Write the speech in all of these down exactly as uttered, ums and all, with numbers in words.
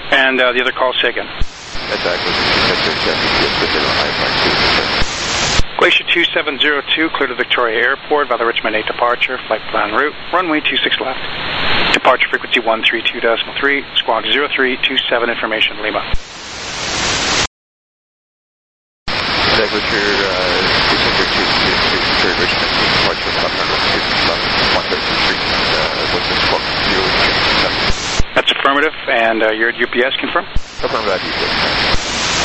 And uh, the other call, say again. That's Glacier two seven zero two, clear to Victoria Airport by the Richmond eight departure, flight plan route, runway two six left. Departure frequency one three two point three, squawk zero three two seven, information Lima. Glacier two seven zero two, clear to Richmond, departure flight plan route two six left, one thirty three, uh, what's the squawk zero three two seven. That's affirmative, and uh, you're at U P S, confirm? Affirmative, U P S.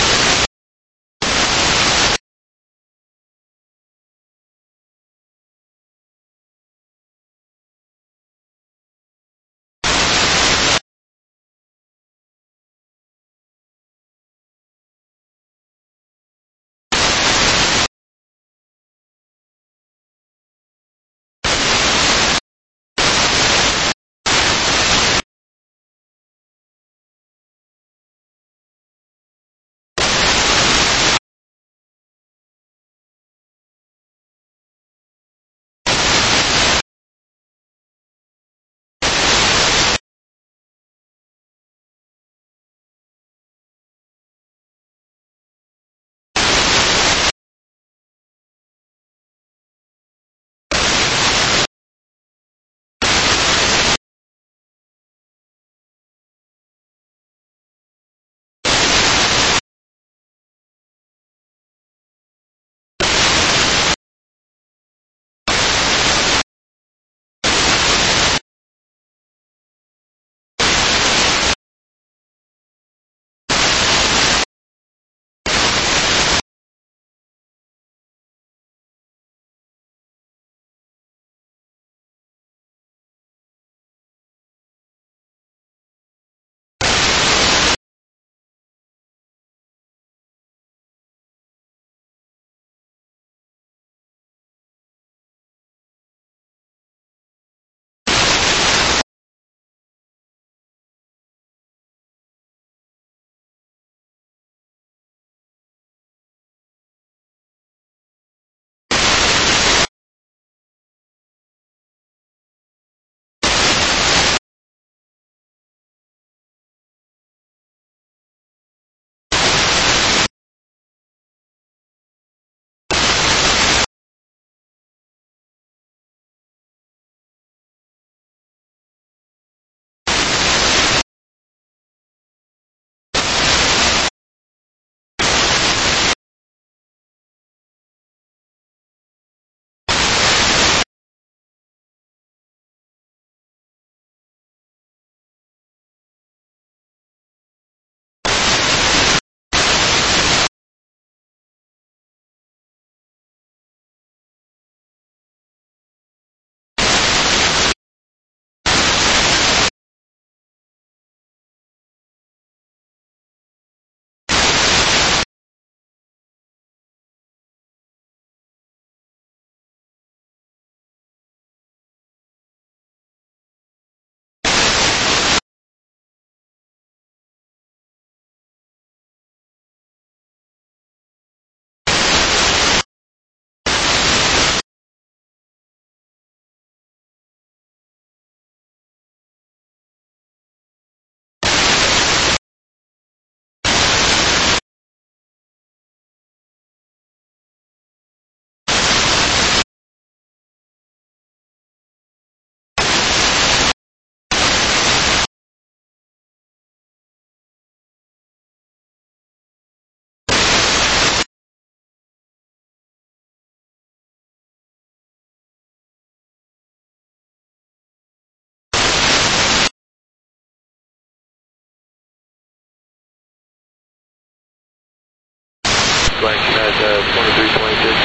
Blank has uh, twenty-three twenty-six.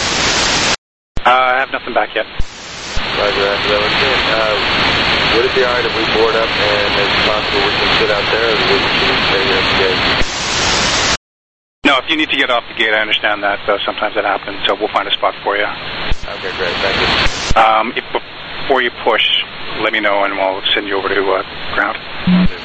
Uh, I have nothing back yet. Roger, after that one. Uh, would it be alright if we board up and as possible we can sit out there, or would you stay here at the gate? No, if you need to get off the gate, I understand that. Uh, sometimes that happens, so we'll find a spot for you. Okay, great. Thank you. Um, if, before you push, let me know and we'll send you over to uh, ground.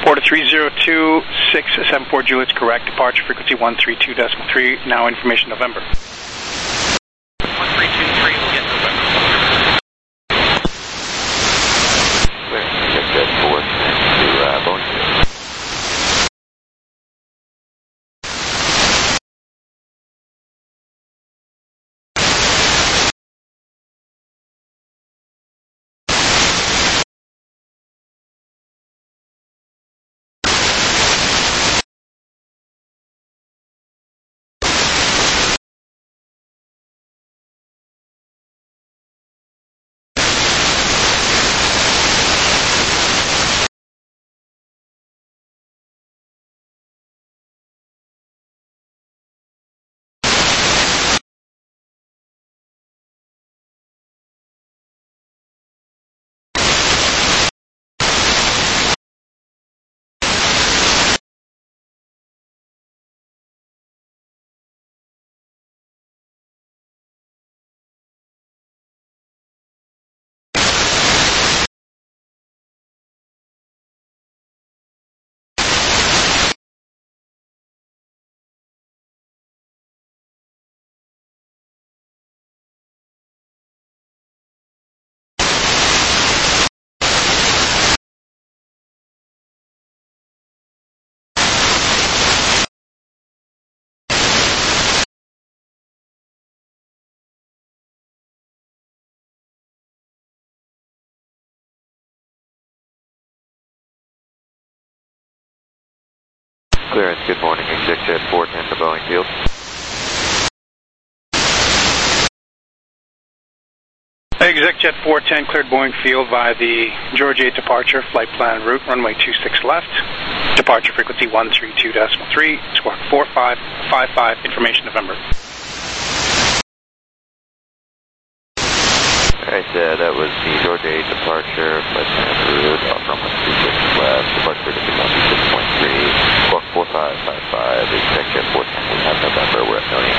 Port three zero two six seven four Juliet's correct. Departure frequency one three two decimal three. Now information November. one three two three will get November. Clear. ExecJet four ten to uh, Boeing Field. Clearance, good morning, ExecJet four ten to Boeing Field. ExecJet four ten cleared Boeing Field via the Georgia eight departure, flight plan route, runway two six left. Departure frequency one three two decimal three, squawk four five five five, information November. Alright, uh, that was the Georgia eight departure, flight plan route, off runway two six left, departure frequency one two six point three, squawk four five five five, ExecJet four ten, we have November, we're at million.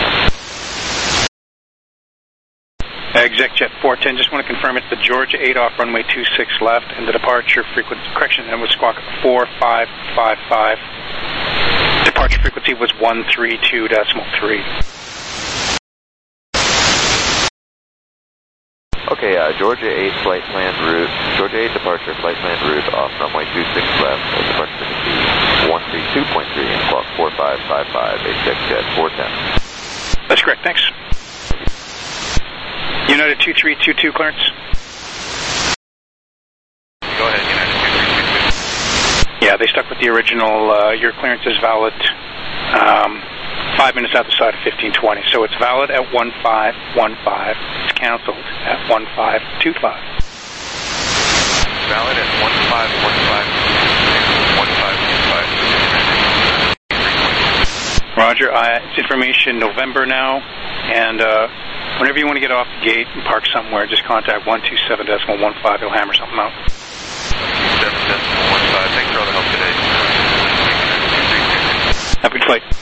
ExecJet four ten, just want to confirm it's the Georgia eight off runway two six left, and the departure frequency, correction, and was squawk four five five five. Departure frequency was one three two decimal three. Okay, uh, Georgia eight flight plan route, Georgia eight departure flight plan route off runway two six left, departure frequency one three two point three, and squawk four five five five, ExecJet four ten. That's correct, thanks. United two three two two clearance. Go ahead, United two three two two. Yeah, they stuck with the original, uh, your clearance is valid um, five minutes outside of fifteen twenty, so it's valid at one five one five. It's canceled at one five two five. Valid at one five one five, one five two five. Roger, uh, it's information November now, and uh, whenever you want to get off the gate and park somewhere, just contact one two seven decimal one five, it'll hammer something out. seven decimal one five, thanks for all the help today. Have a good flight.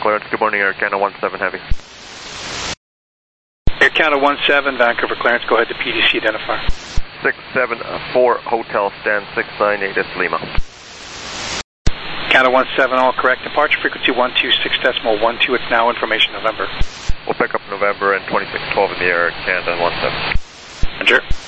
clearance. Good morning, Air Canada one seven Heavy. Air Canada one seven, Vancouver clearance. Go ahead to P D C identifier. six seven four Hotel Stand six nine eight, it's Lima. Canada one seven, all correct. Departure frequency one two six decimal one two. It's now information November. We'll pick up November and twenty-six twelve in the air, Canada one seven. Roger.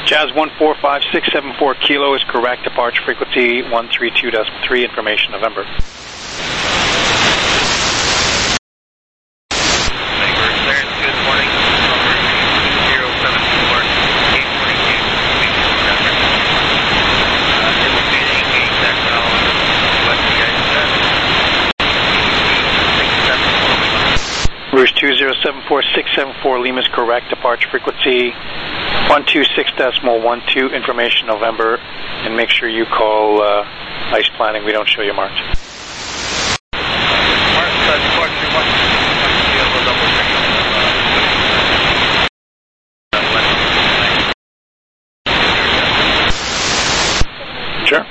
Jazz one four five six seven four Kilo is correct. Departure frequency one three two point three, information November. Vancouver clearance, good morning. Number two zero seven four eight twenty-two, speaking to Denver. Uh, indicating a sectional west of the ice set. six seven four Lima. Rouge two zero seven four six seven four Lima is correct. Departure frequency one two six point one two, information November, and make sure you call uh, ice planning. We don't show you marked. Mark, uh, departure one, one, two, we'll double check. Uh, Sure.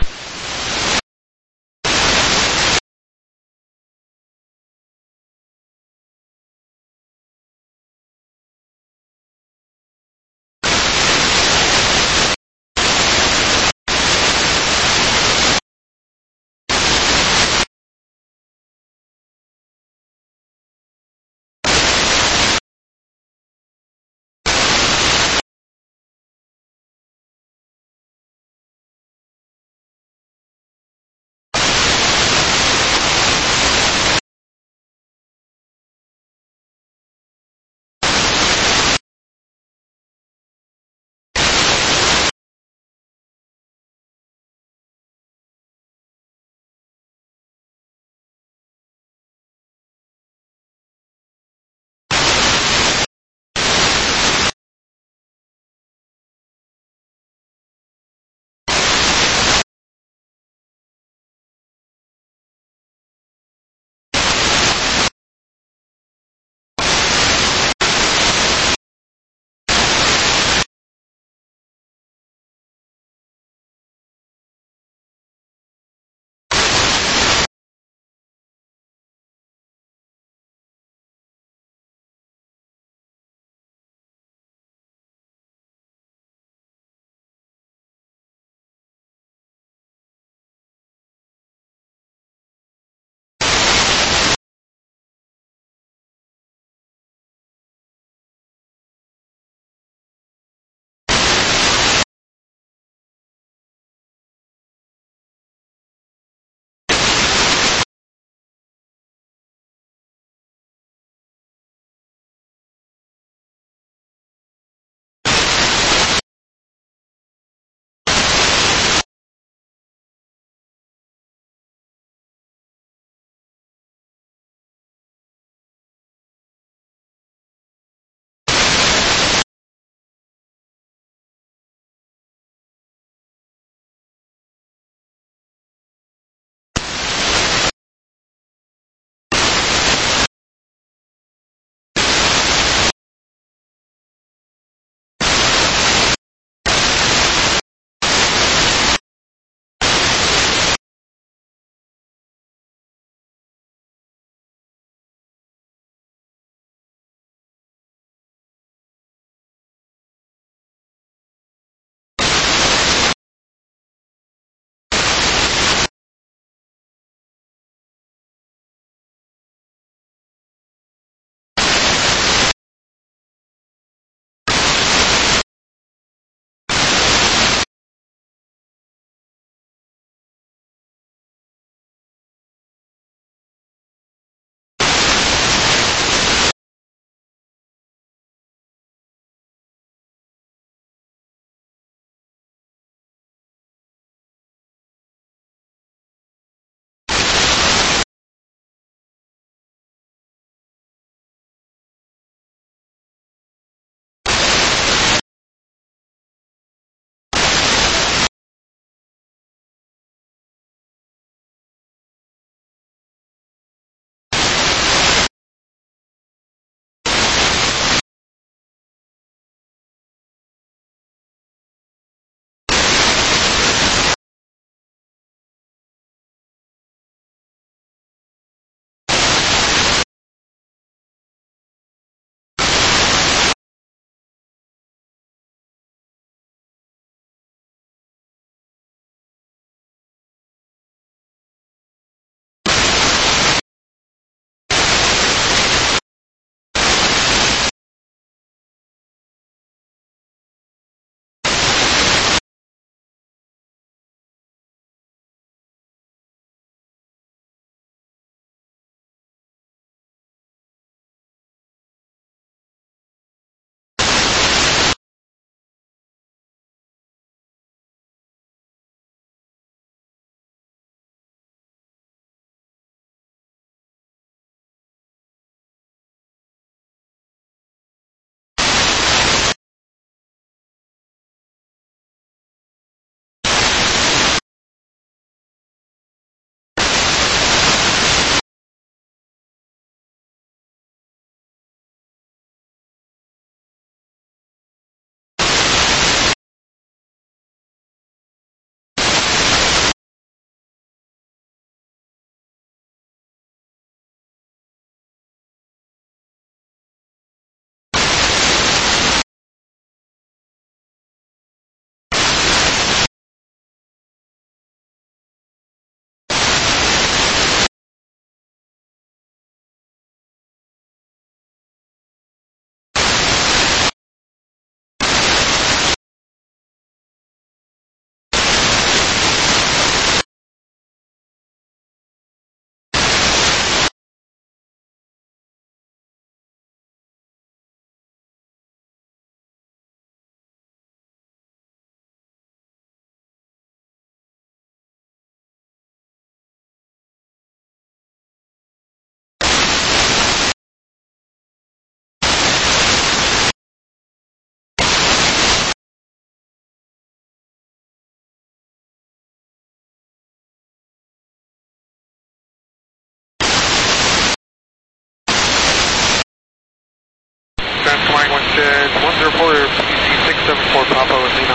zero four, P C six seven four Papa with Lena.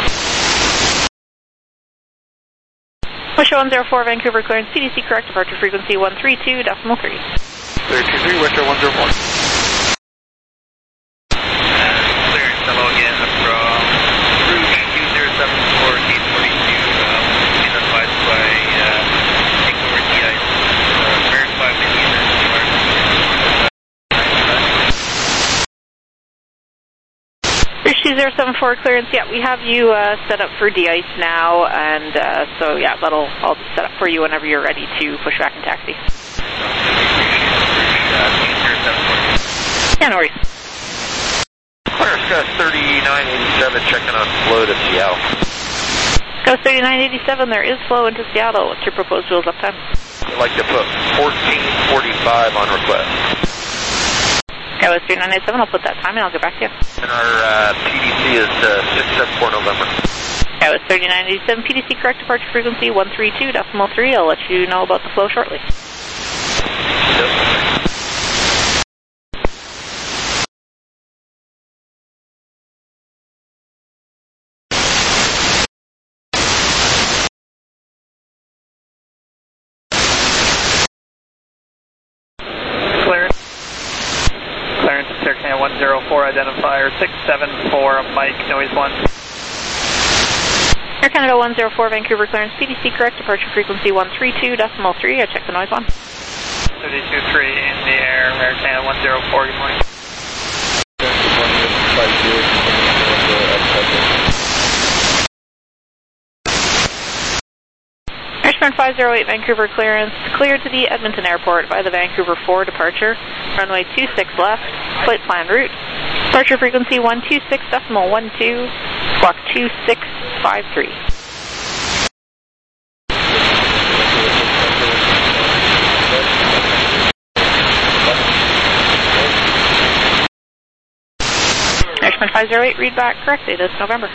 Wisher one zero four, Vancouver clearance, C D C correct, departure frequency one three two decimal three. three two three, Wisher one zero four. Clearance, hello again from Route two zero seven four, gate forty-two, uh, being advised by uh, take over D I C, uh, verify with you that you are Bridge two zero seven four clearance, yeah, we have you uh, set up for de-ice now, and uh, so yeah, that'll all be set up for you whenever you're ready to push back and taxi. Yeah, no worries. Clearance Gus thirty-nine eighty-seven checking on flow to Seattle. Gus thirty-nine eighty-seven, there is flow into Seattle. What's your proposed wheels up time? I'd like to put fourteen forty-five on request. Gus thirty-nine eighty-seven, I'll put that time and I'll get back to you. And our uh, P D C is uh, six seven four November. Gus thirty-nine eighty-seven, P D C correct, departure frequency one three two decimal three. I'll let you know about the flow shortly. Yep. one zero four identifier six seven four Mike noise one. Air Canada one zero four Vancouver clearance, P D C correct, departure frequency one three two decimal three. I checked the noise one. thirty-two three in the air, Air Canada one zero four, good morning. Airstern five zero eight Vancouver clearance, cleared to the Edmonton Airport by the Vancouver four departure, runway two six left, flight plan route, departure frequency one two six decimal one two, squawk two six five three. Airstern five zero eight, read back correct, date is November.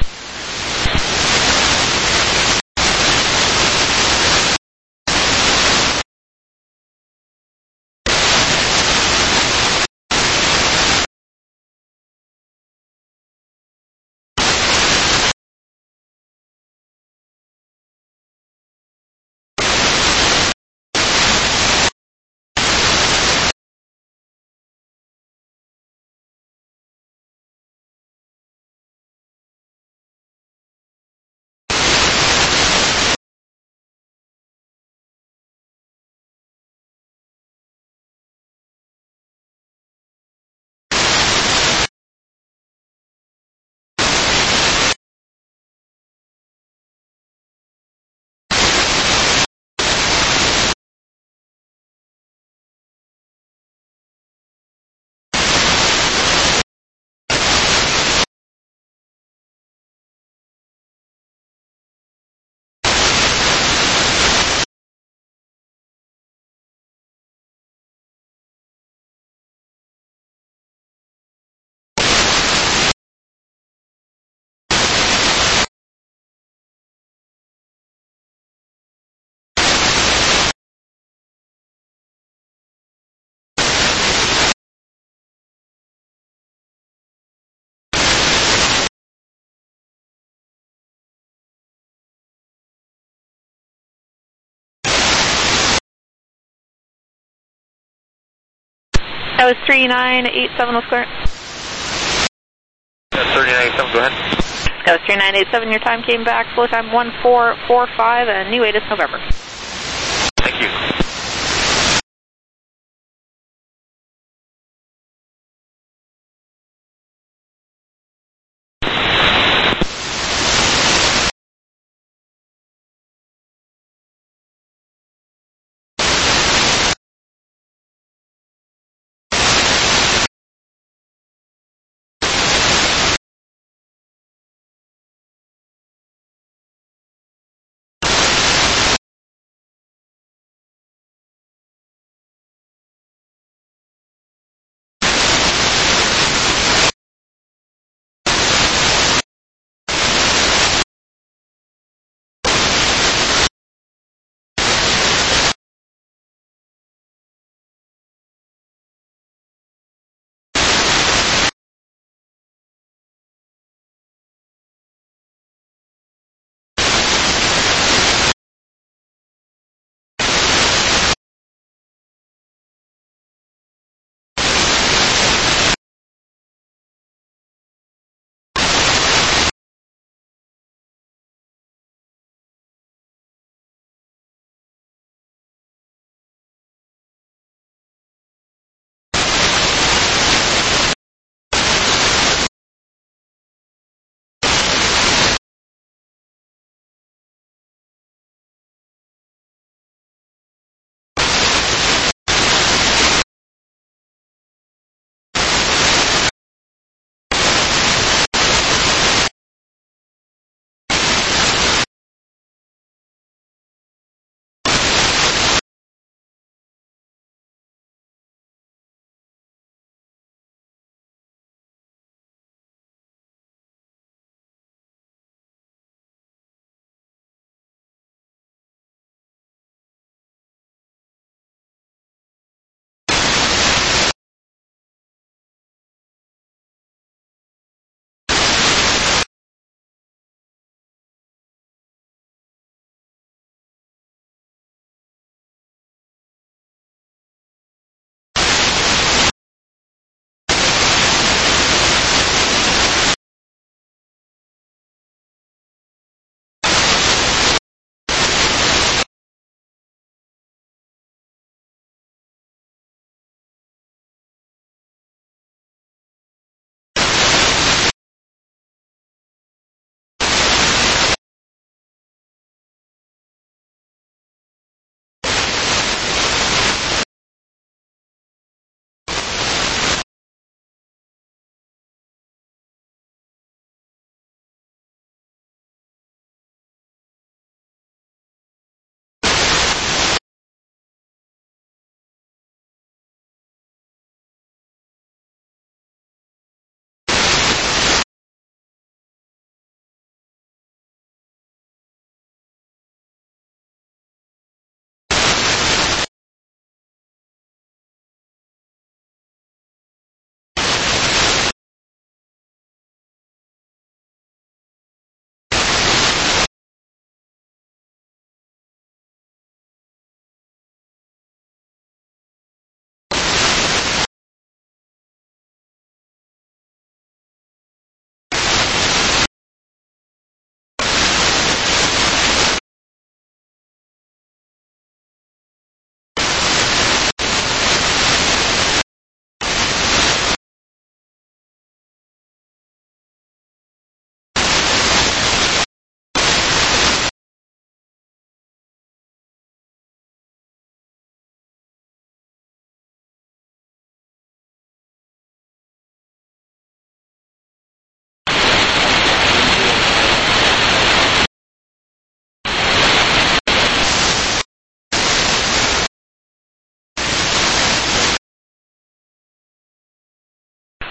That was three nine eight seven was clearance. thirty-nine eighty-seven, go ahead. That was three nine eight seven, your time came back, flow time one four four five, and new date is November. Thank you.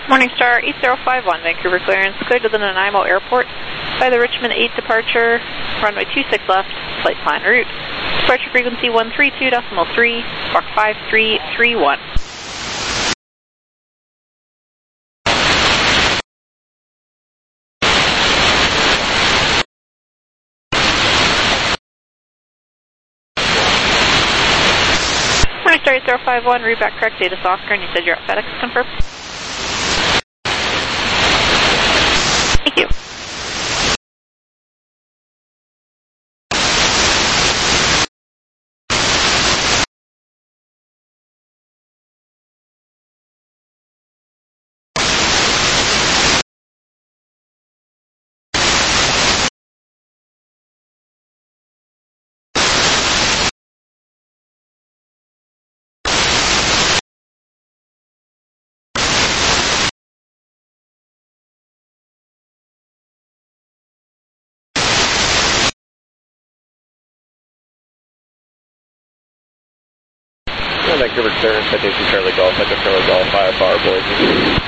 Morningstar eight zero five one, Vancouver clearance, cleared to the Nanaimo Airport by the Richmond eight departure, runway two six left, flight plan route. Departure frequency one three two point three, squawk five three three one. Morningstar eight zero five one, read back correct, data Oscar, and you said you're at FedEx, confirm. Thank you. Vancouver clearance, citation Charlie Golf, Echo Charlie Golf, fire power, Boise.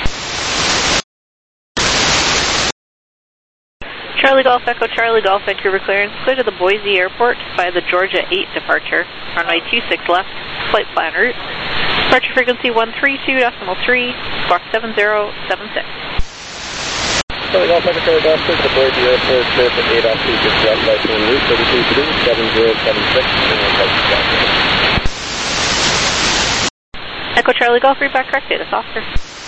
Charlie Golf, Echo Charlie Golf, Vancouver clearance, clear to the Boise Airport by the Georgia eight departure, runway two six left, flight plan route. Departure frequency one three two point three, squawk seven zero seven six. Charlie Golf, Echo Charlie Golf, clear to the Boise Airport, clear to eight off two six left, flight plan route, thirty-two three, seven zero seven six, Echo Charlie Golf, read back correct, data Oscar.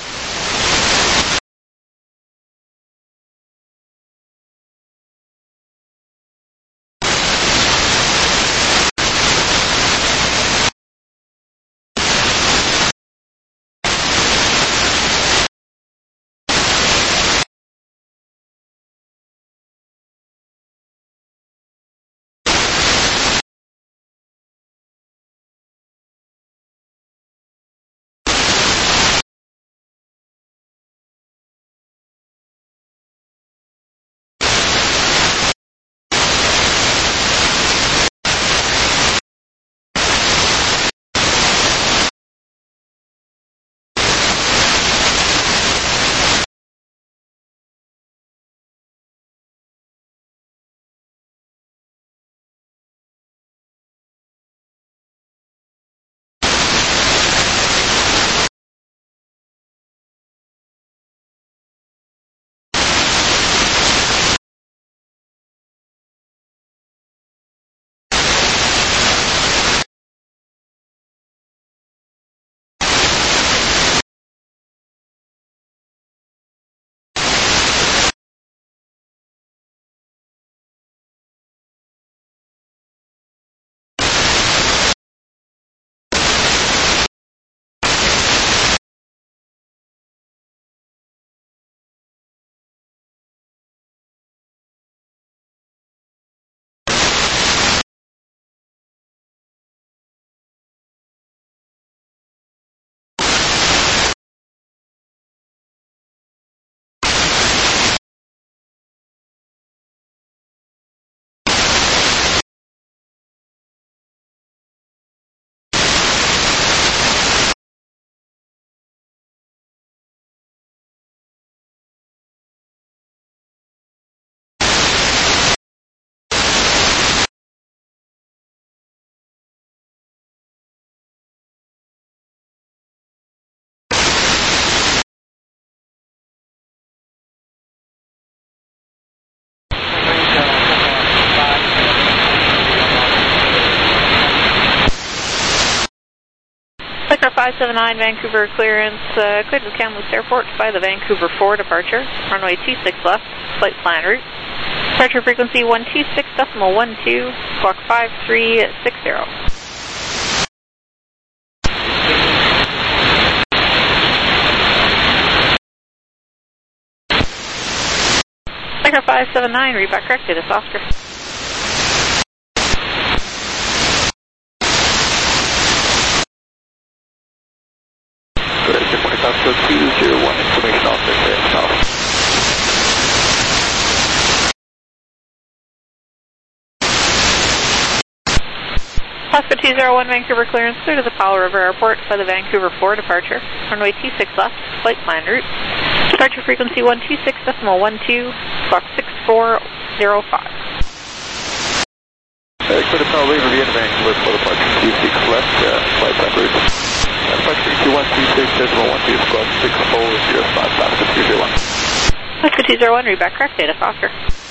five seven nine, Vancouver clearance, uh, cleared to Kamloops Airport by the Vancouver four departure, runway two six left, flight plan route. Departure frequency one two six point one two, squawk five three six zero. Micro five seven nine, read back correct, data Oscar. Oscar two zero one, information officer, clear south. Oscar two zero one, Vancouver clearance, clear to the Powell River Airport by the Vancouver four departure, runway two six left, flight plan route. Departure frequency one two six decimal one two, squawk six four zero five. Uh, clear to Pearl River, Vienna, Vancouver, for departure two six left, uh, flight plan route. Uh, departure frequency one two six decimal one two, squawk six four zero five, Oscar two zero one. Oscar two zero one, read back correct data, Oscar.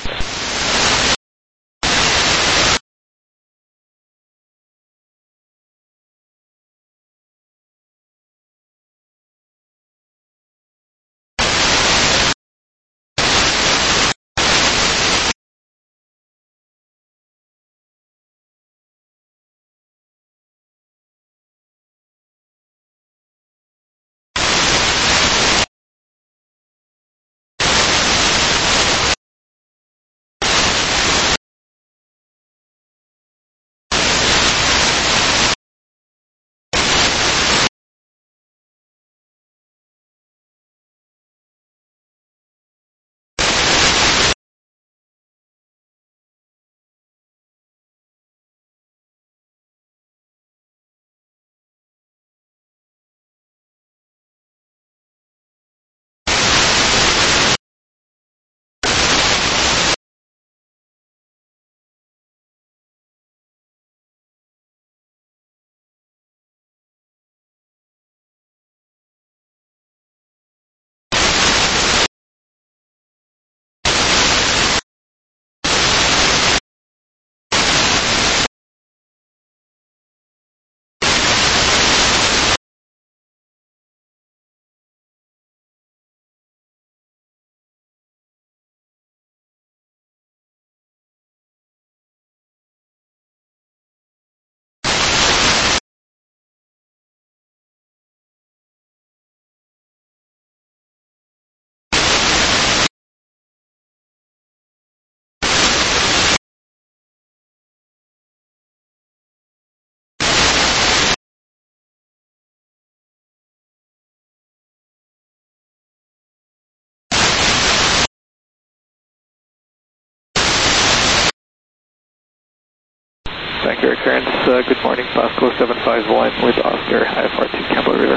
Vancouver clearance, uh, good morning, Pasco seven five one with Oscar, I F R two, Campbell River.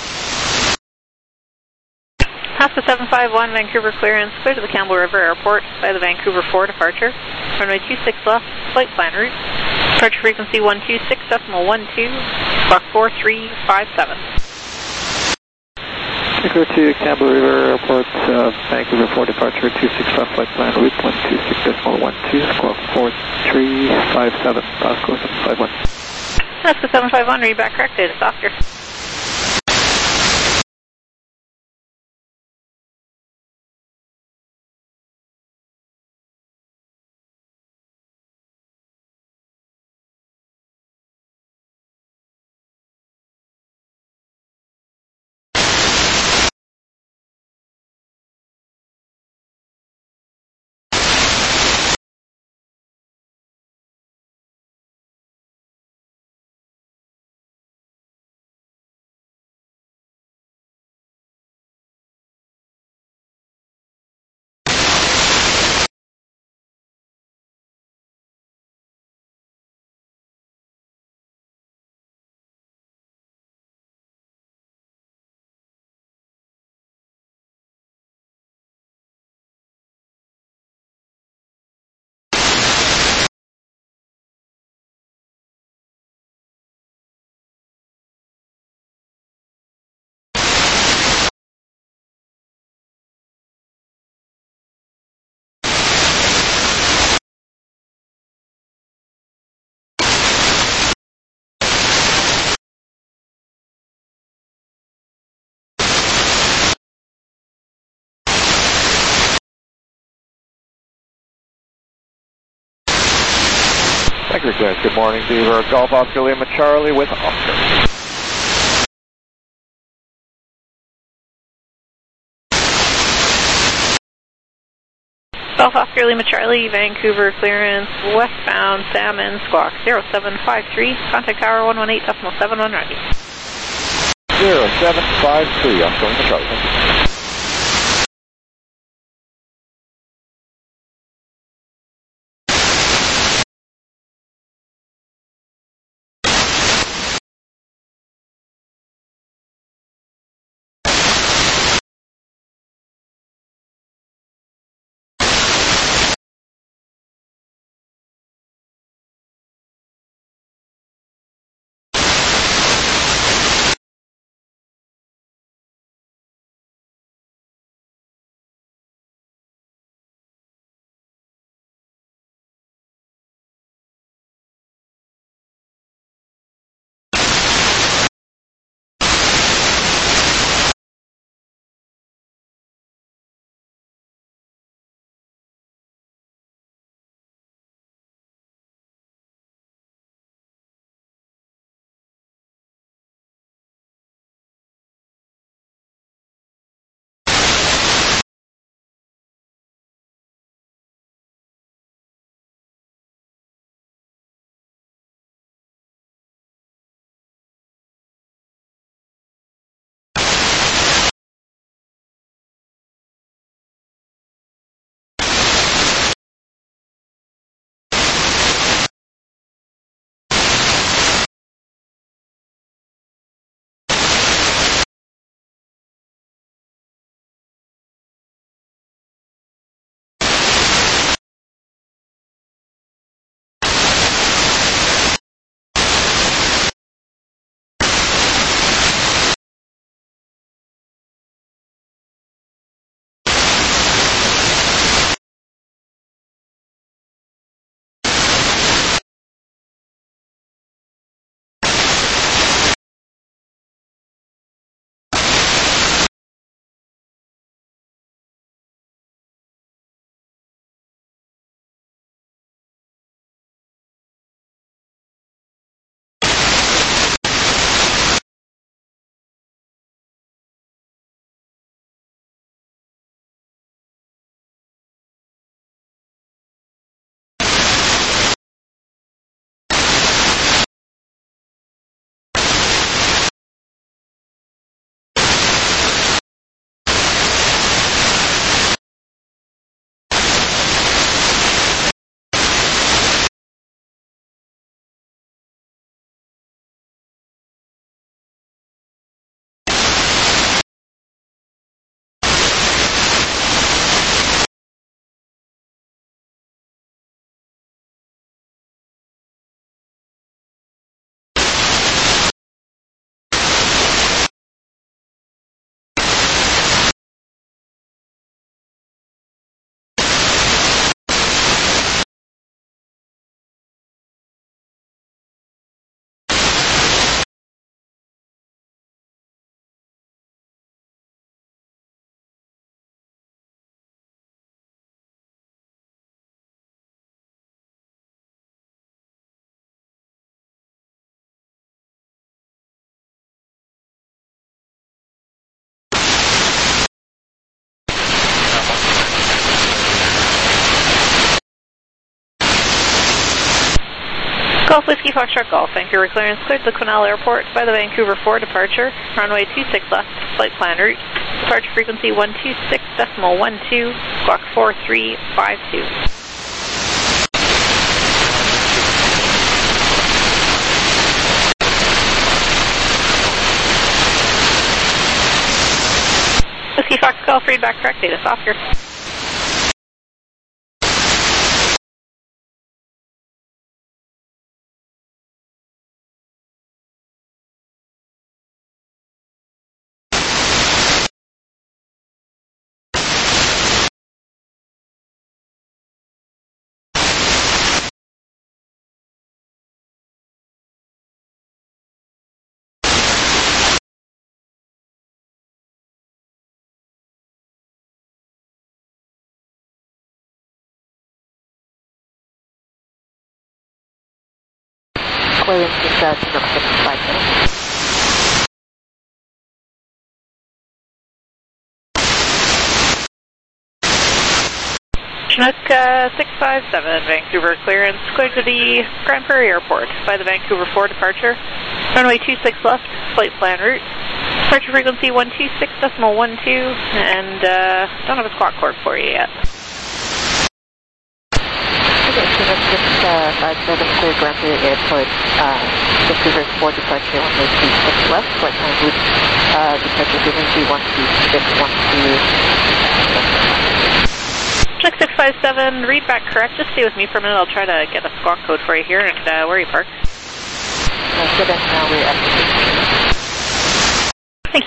Pasco seven five one, Vancouver clearance, clear to the Campbell River Airport by the Vancouver four departure. Runway two six left, flight plan route. Departure frequency one two six decimal one two, squawk four three five seven. Vancouver to Campbell River Airport, uh, Vancouver four departure, two six left, flight plan route one two six decimal one two, squawk four three five seven, Pasco seven five one. Pasco seven five one, read back correct data, Oscar. Vancouver clearance, good morning, Beaver, Golf Oscar Lima Charlie with Oscar. Golf Oscar Lima Charlie, Vancouver clearance, westbound Salmon, squawk zero seven five three, contact tower one one eight decimal seven one ready. zero seven five three, Oscar Lima Charlie, thank you. Golf Whiskey Foxtrot Golf, Vancouver clearance cleared the Quesnel Airport by the Vancouver four departure, runway two six left, flight plan route, departure frequency one two six decimal one two, squawk four three five two. Whiskey Fox Golf, readback correct, data off here. Clearance is uh, Chinook six five seven. Chinook uh, six five seven, Vancouver clearance, cleared to the Grand Prairie Airport by the Vancouver four departure, runway two six left, flight plan route, departure frequency one two six decimal one two, and uh, don't have a squawk cord for you yet. Okay, Chinook six five seven, clear Grand Prairie Airport, uh, Vancouver four departure, runway two six left, flight plan route, uh, departure frequency one two six one two. Chinook six five seven, read back correct. Just stay with me for a minute. I'll try to get a squawk code for you here. And uh, where are you parked? Uh, so then now we're at the Thank you.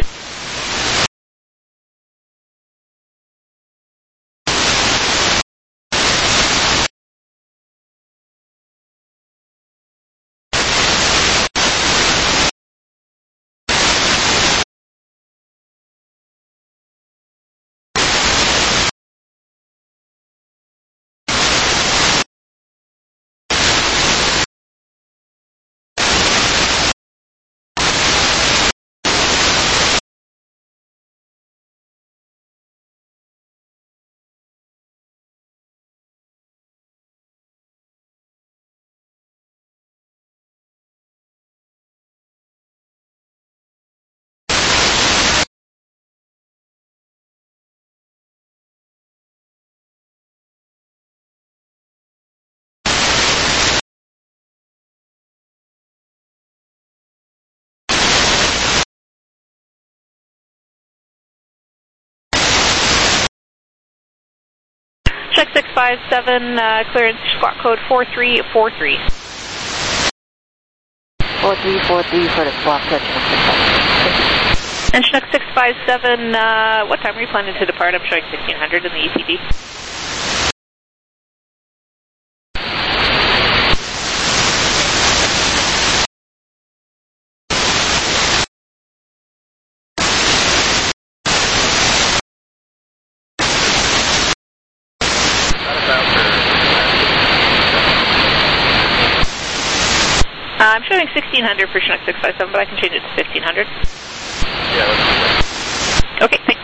Check six five seven, uh, clearance squawk code four three four three. four three four three for the squawk code. And Chinook six five seven, uh, what time are you planning to depart? I'm showing sixteen hundred in the E T D. Uh, I'm showing sixteen hundred for Chinook six five seven, but I can change it to fifteen hundred. Yeah, that's Okay, thanks.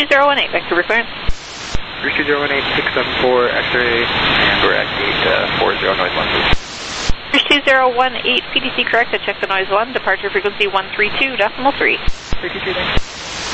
zero one eight, Vancouver clearance. Cruise two zero one eight, six seven four, X-ray, and we're at gate uh, four zero, noise one, please. Cruise two zero one eight, P D C correct, I checked the noise one, departure frequency one three two decimal three. three two two, thanks.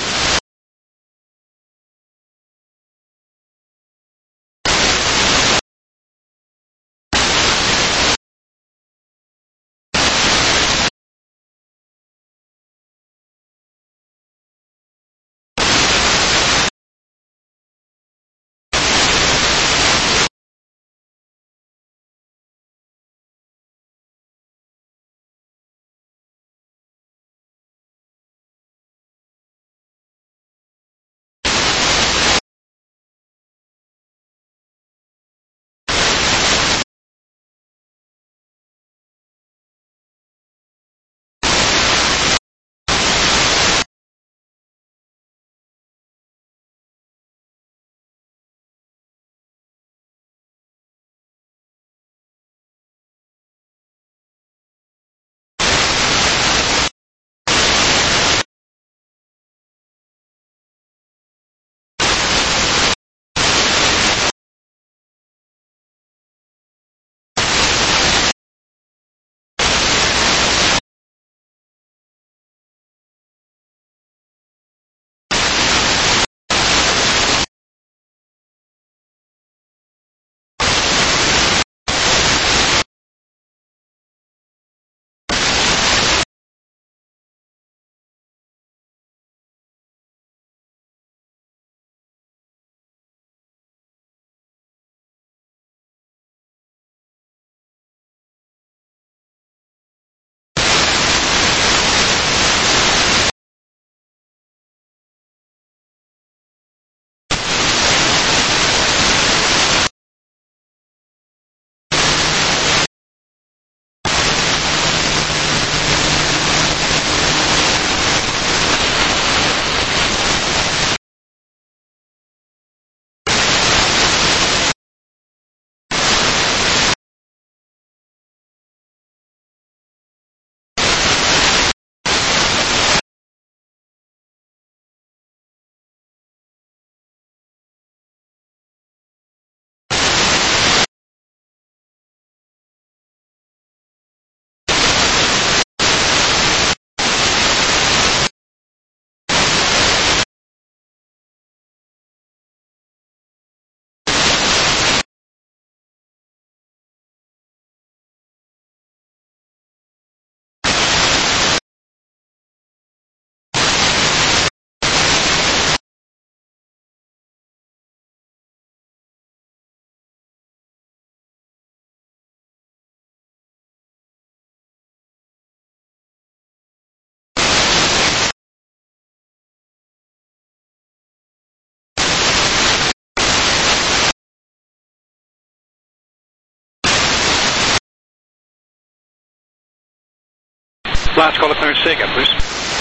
Last call to clearance, say again, please.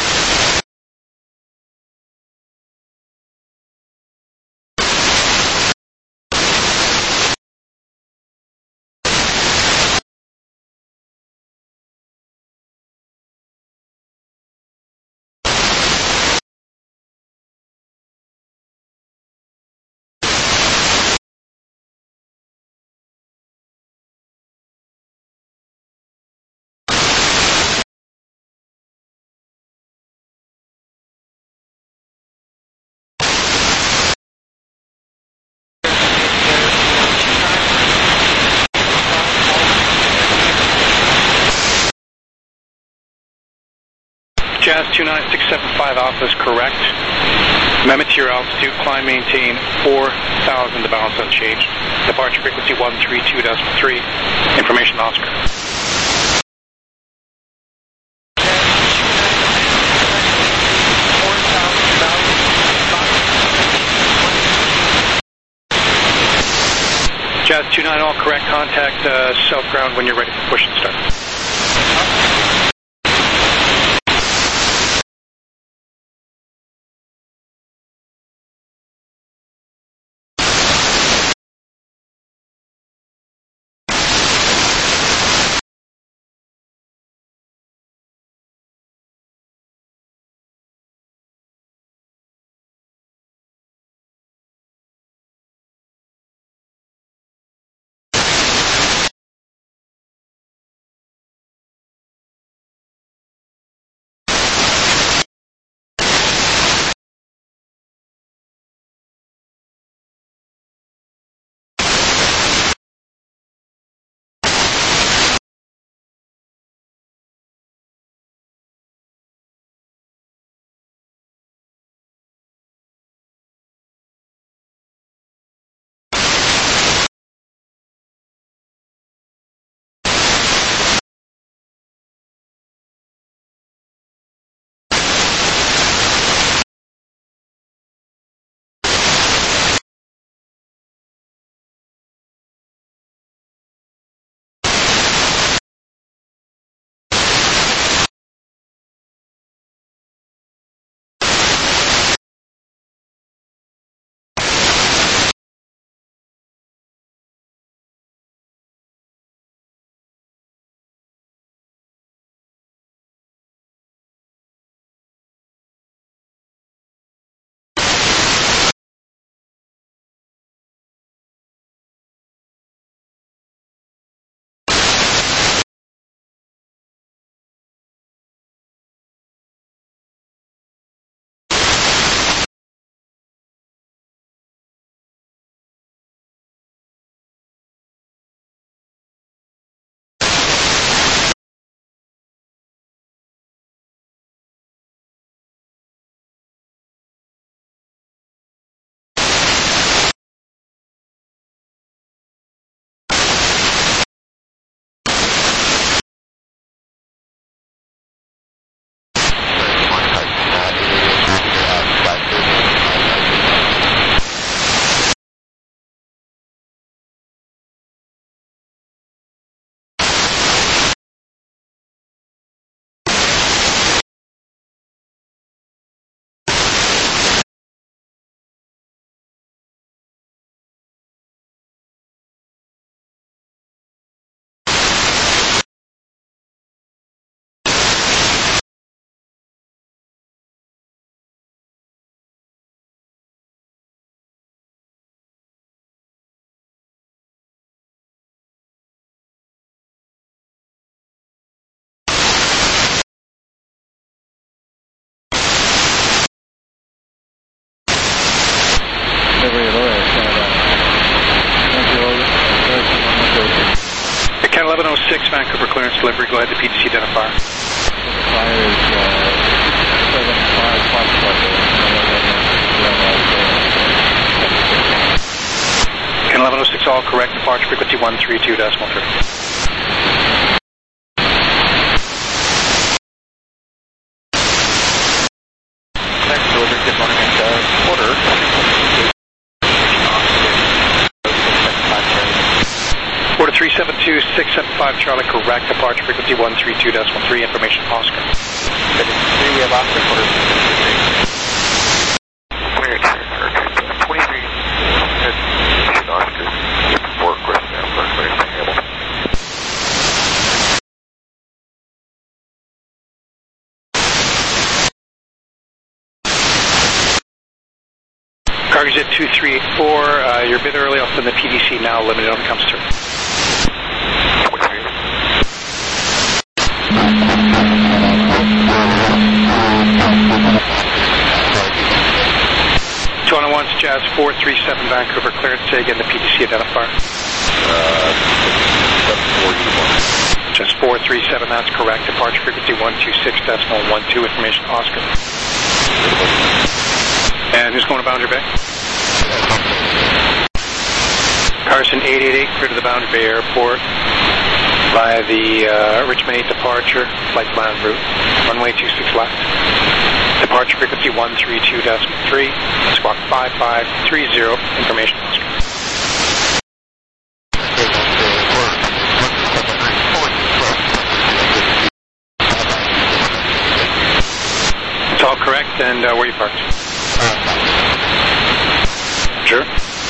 Jazz two nine six seven five Alpha is correct. Amendment to your altitude, climb, maintain four thousand, the balance unchanged. Departure frequency one three two decimal three. Information Oscar. Jazz two nine, all correct. Contact uh, South Ground when you're ready for push and start. six, Vancouver clearance delivery. Go ahead to P D C identifier. Fire is uh, seven five Can eleven oh six all correct, departure frequency one three two decimal three. Thanks, delivery, good morning, and uh, quarter. Order three seven two six seven five Charlie, correct, departure frequency one three two decimal three, information Oscar. Heading three, we have Oscar, quarter twenty-three. Oscar, four, question now, first place, Hamilton. Cargo Jet two three eight four, uh, you're a bit early, I'll send the P D C now, limited on it comes through. two one one, Jazz four three seven, Vancouver clearance, say again the P D C identifier. Uh, seven forty-one. Jazz four three seven, that's correct, departure frequency one two six decimal one two, information Oscar. And who's going to Boundary Bay? Carson eight eight eight, clear to the Boundary Bay Airport via the uh, Richmond eight departure, flight plan route, runway two six left. Departure frequency one three two decimal three, squawk five five three zero, information Oscar. It's all correct, and uh, where you parked? Sure.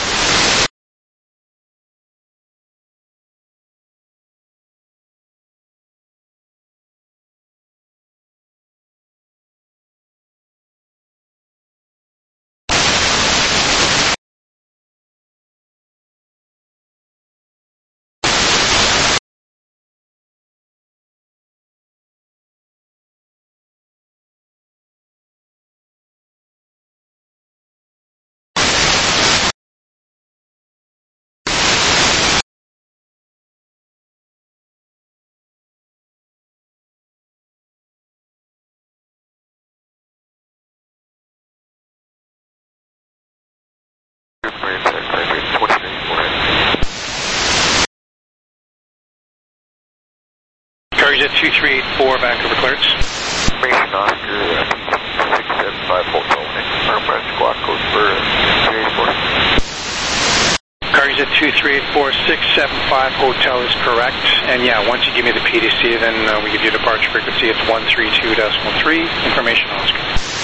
Cargo Jet two three eight four, Vancouver clearance. Information Oscar, uh, six seven five Hotel, confirmed by squawk code for three eight four. Cargo Jet two three eight four, six seven five Hotel is correct. And yeah, once you give me the P D C, then uh, we give you departure frequency. It's one three two decimal three, information Oscar.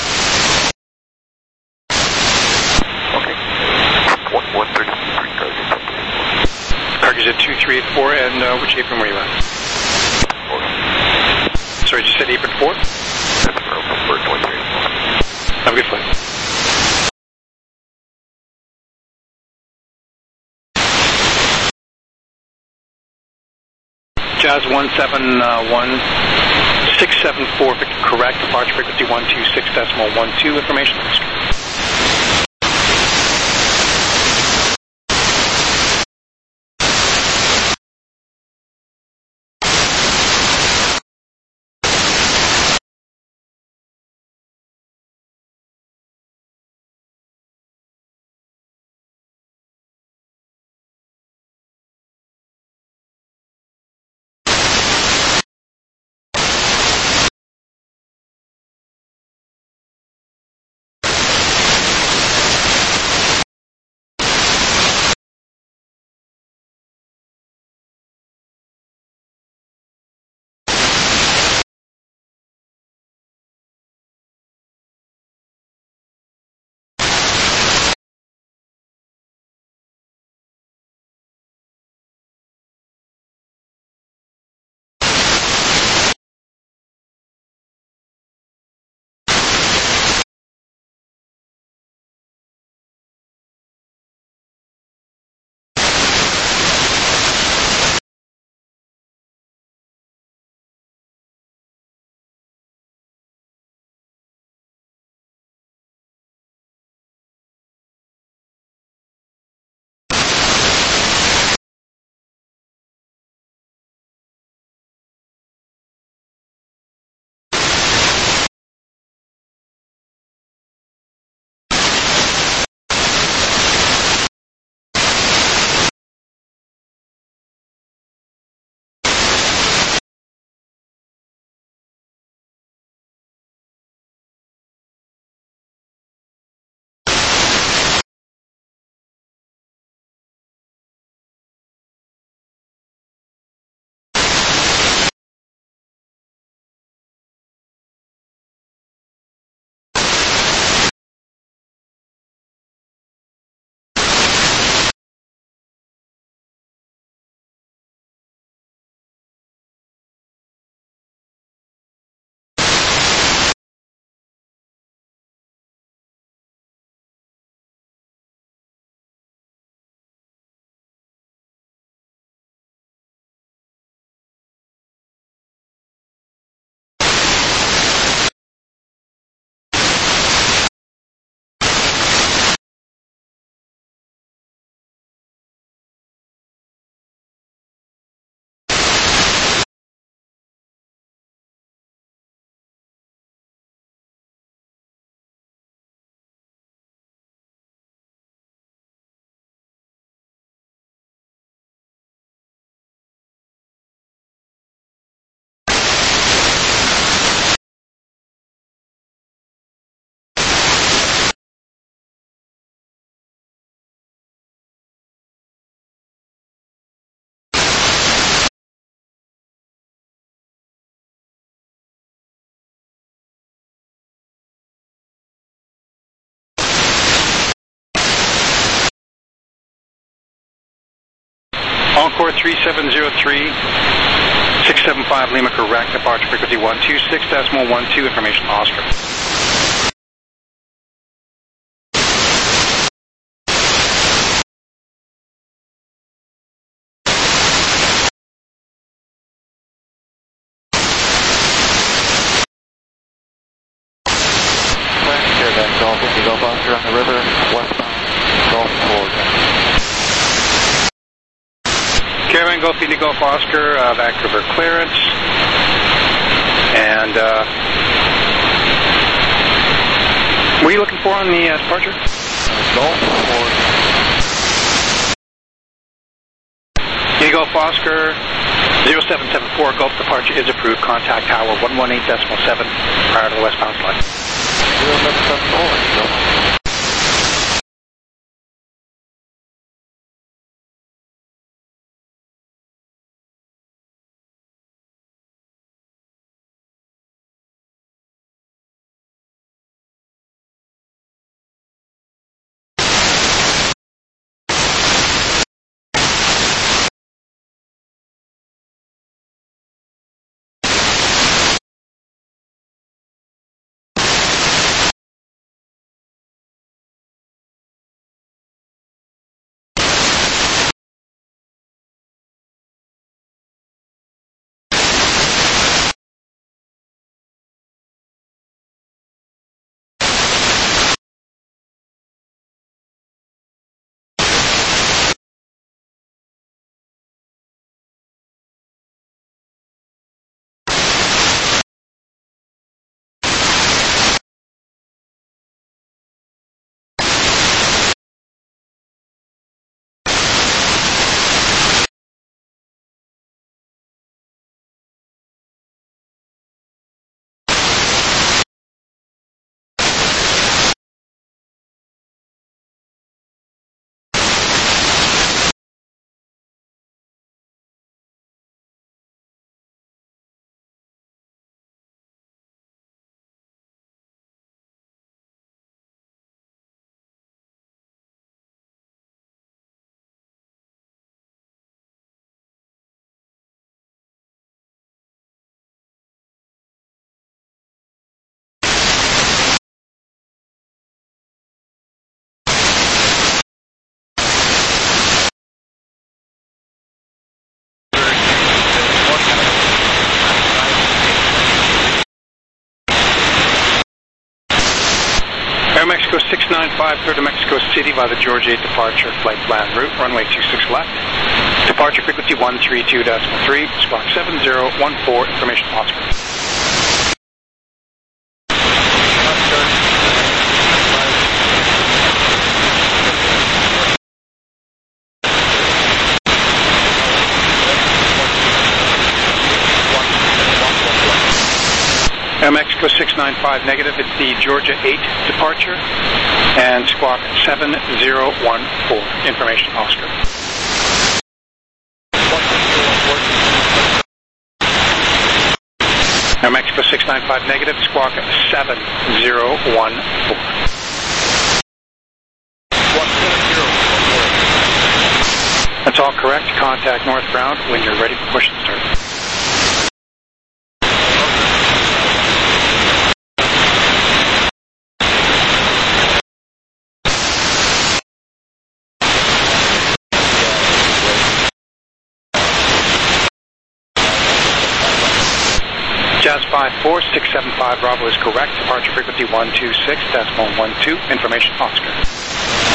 Okay. one thirty-three, Cargo Jet. Cargo Jet two three eight four, and uh, which apron were you on? Sorry, you said apron four? That's for twenty-three. Have a good flight. Jazz one seven one six seven four, correct, departure frequency one two six decimal one two, information Oscar. Encore three seven zero three, six seven five Lima correct, departure frequency one two six decimal one two, information Oscar. Caravan Golf, Indy Golf Oscar on the river, westbound, Gulf forward. Caravan Golf, Indy Golf Oscar, uh, Vancouver clearance. And, uh, what are you looking for on the uh, departure? Gulf forward. Indy Golf Oscar, zero seven seven four, Gulf departure is approved. Contact tower one one eight decimal seven prior to the westbound flight. zero seven seven four, Gulf. Air Mexico six nine five, clear to Mexico City by the Georgia eight departure, flight plan route, runway two six left. Departure frequency one three two decimal three, squawk seven zero one four, information Oscar. Air Mexico six nine five negative, it's the Georgia eight departure, and squawk seven zero one four, information Oscar. Air Mexico six nine five negative, squawk seven zero one four. That's all correct. Contact northbound when you're ready for push and start. Jazz five four six seven five Bravo is correct. Departure frequency one two six decimal one two, information Oscar.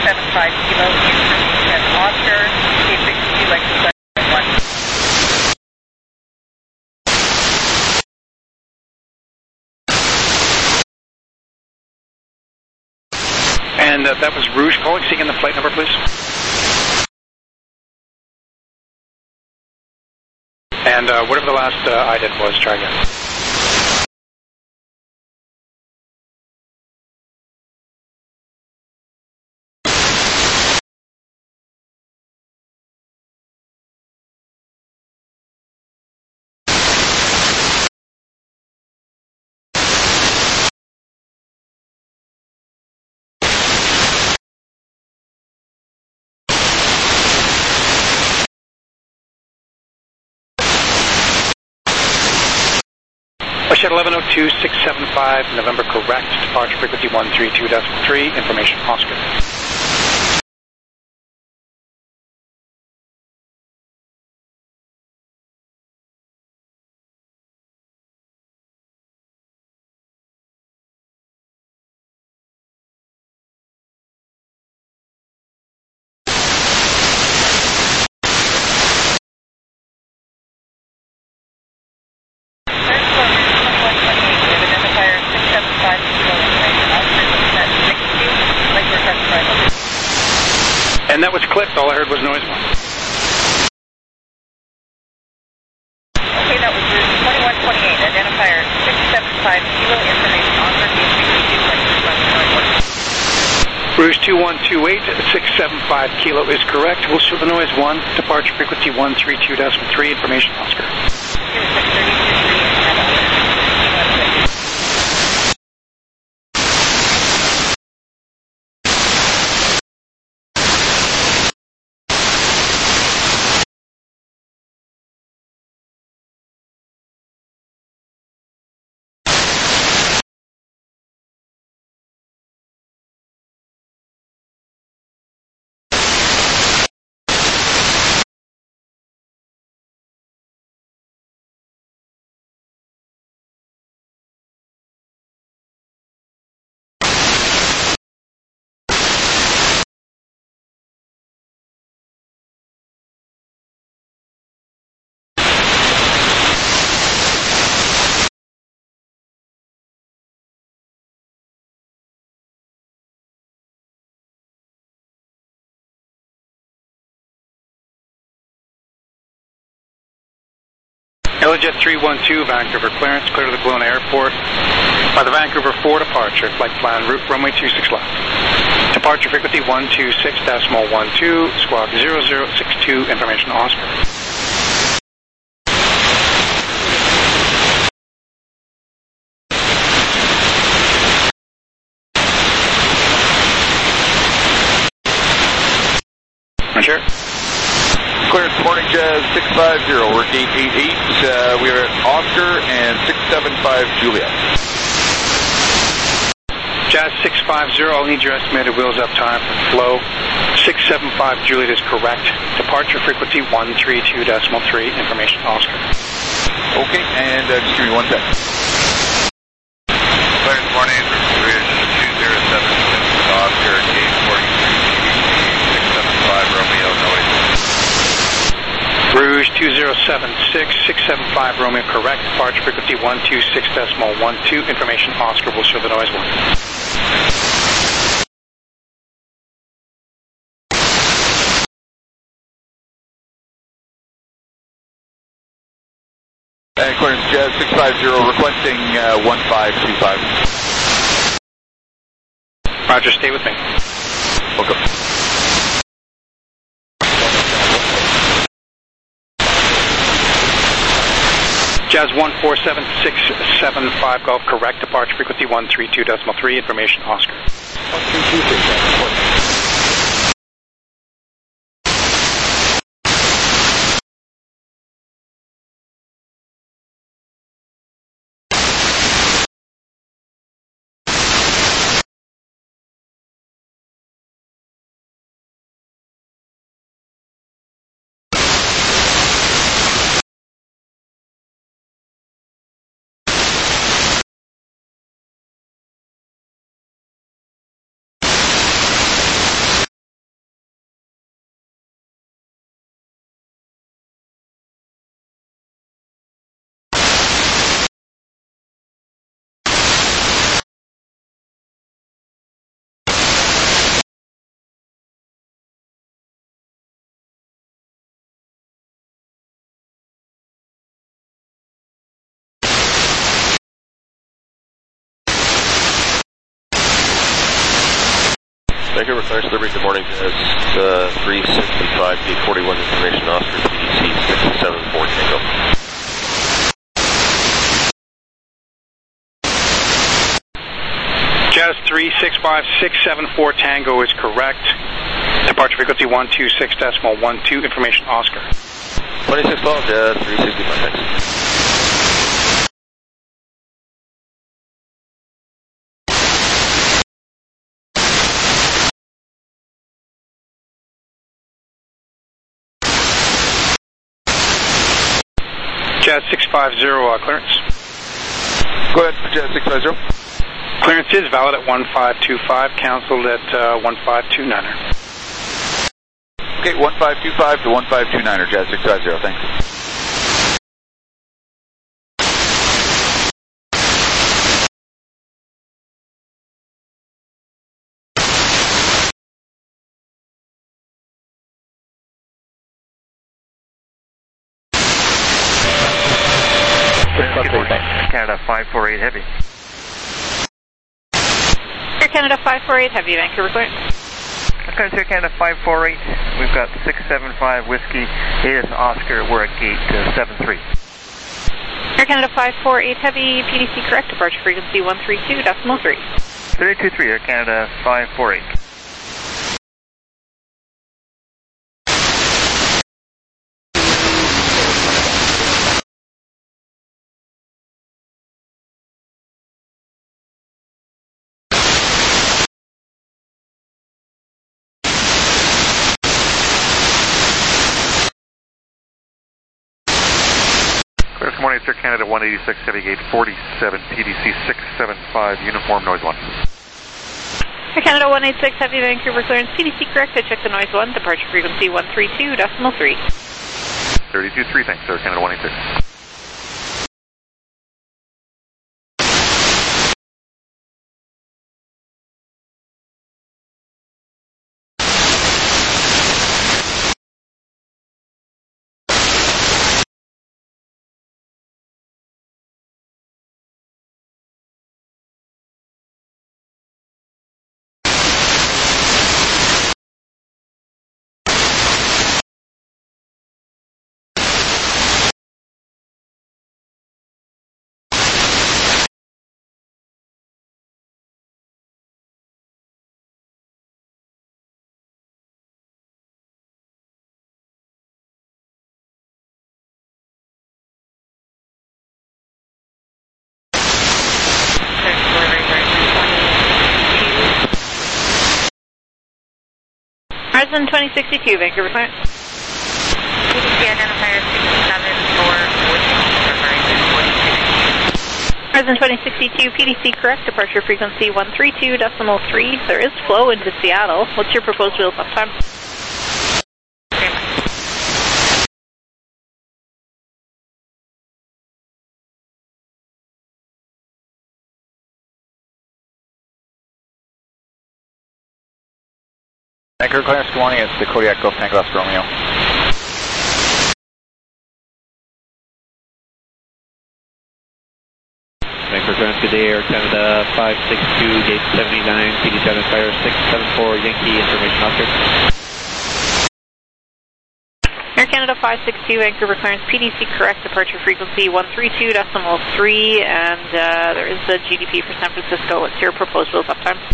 seven five Kilo, information Oscar, K sixty-two, like one. And uh, that was Rouge calling, seeking the flight number, please. And uh, whatever the last uh, I did was, try again. Flight eleven oh two six seven five, November correct, departure frequency one three two point three, information Oscar. And that was clipped, all I heard was noise one. Okay, that was Rouge twenty-one twenty-eight, identifier six seven five Kilo, information Oscar, K sixty-two, like Rouge two one two eight, six seven five Kilo is correct. We'll show the noise one, departure frequency one three two point three, information Oscar. Helijet three one two, Vancouver clearance, clear to the Kelowna Airport by the Vancouver four departure, flight plan route, runway two six left. Departure frequency one two six point one two, squawk zero zero six two, information Oscar. Sure. Clearance, morning Jazz six five zero, we're gate eight eight, uh, we are at Oscar and six seven five Juliet. Jazz six five zero, I'll need your estimated wheels up time for flow. six seven five Juliet is correct. Departure frequency one three two point three, information Oscar. Okay, and uh, just give me one sec. Clearance, morning, Rouge two zero seven six, Oscar, gate forty-three, six seven five Romeo, noise. Rouge two zero seven six, six seven five Romeo correct, departure frequency one two six point one two, information Oscar, will show the noise one. And clearance Jazz six five zero, requesting uh, one five two five. Roger, stay with me. Welcome. Jazz one four seven six seven five Golf correct, departure frequency one three two point three, information Oscar. one three two six. Vancouver Clarence Liberty, good morning. It's uh, three sixty-five, gate forty-one information, Oscar, P D C six seven four Tango. Jazz three six five six seven four Tango is correct. Departure frequency one two six decimal one two, information Oscar. twenty-six twelve, Jazz three sixty-five, thanks. Jazz six five zero, uh, clearance. Go ahead, Jazz six five zero. Clearance is valid at one five two five, canceled at uh, one five two nine. Okay, one five two five to one five two nine, Jazz six five zero, thanks. Canada five four eight Heavy. Air Canada five four eight Heavy, Vancouver clearance. Air Canada five four eight, we've got six seven five Whiskey, eight Oscar, we're at gate uh, seven three. Air Canada five four eight Heavy, P D C correct, departure frequency one three two decimal three. three two three, Air Canada five four eight. Good morning, Air Canada one eighty-six Heavy, gate forty-seven, P D C six seven five, uniform noise one. Air Canada one eighty-six Heavy, Vancouver clearance, P D C correct, I checked the noise one, departure frequency one three two decimal three. thirty-two three, thanks, Air Canada one eighty-six. Horizon twenty sixty-two, Vancouver clearance. P D C identifier six seven four Horizon twenty sixty-two. Horizon twenty sixty-two, P D C correct, departure frequency one three two decimal three. There is flow into Seattle. What's your proposed wheels up time? Vancouver clearance, good morning, it's the Kodiak Golf Tango Oscar Romeo. Vancouver clearance, good day, Air Canada five six two, gate seventy-nine, P D C identifier six seven four, Yankee, information Oscar. Air Canada five six two, Vancouver clearance, P D C correct, departure frequency one three two decimal three, and uh, there is the G D P for San Francisco. What's your proposed wheels up time?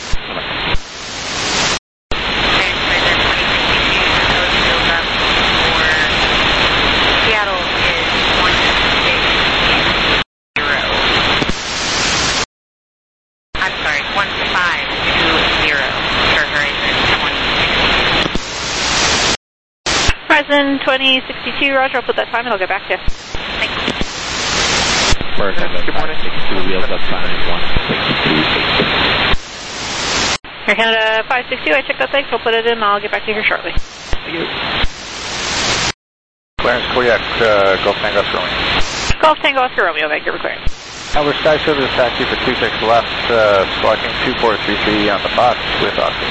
Horizon twenty sixty-two, Roger, I'll put that time and I'll get back to you. Thanks. Air Canada five six two, wheels up time one six two eight. Air Canada five six two, I checked that thing, so I'll put it in and I'll get back to you here shortly. Thank you. Clearance, Kodiak uh, Golf Tango Oscar Romeo. Golf Tango Oscar Romeo, Vancouver clearance. Albert Sky Service taxi for two six left, uh, squawking two four three three on the box with Oscar.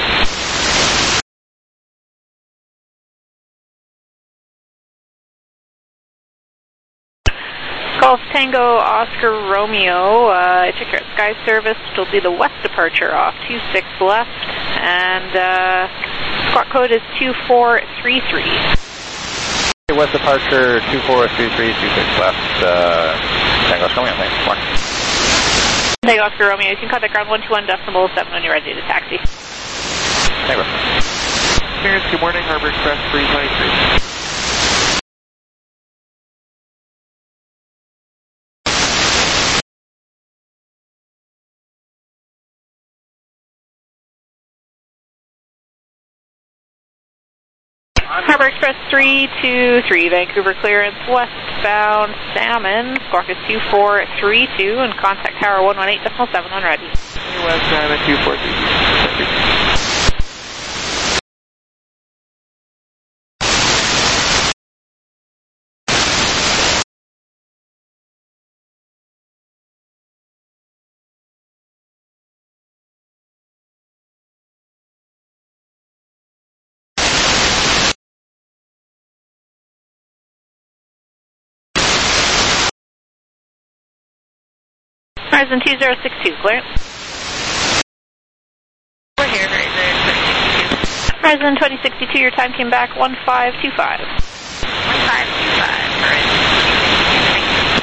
Golf Tango Oscar Romeo, uh, check your sky service, it'll be the west departure off two six left, and uh, squawk code is two four three three. West departure two four three three, two six left, uh, Tango Oscar Romeo, thanks. One. Tango Oscar Romeo, you can contact ground one two one decimal seven when you're ready to taxi. Tango. Clearance, good morning, Harbor Express three twenty-three. Harbor Express three two three, Vancouver clearance, westbound Salmon, squawk is two four three two, and contact tower one one eight decimal seven when ready. West Salmon two four three two. Horizon two zero six two, clearance. We're here, Horizon twenty sixty-two. Horizon twenty sixty-two, your time came back one five two five. one five two five, Horizon twenty sixty-two, thank you.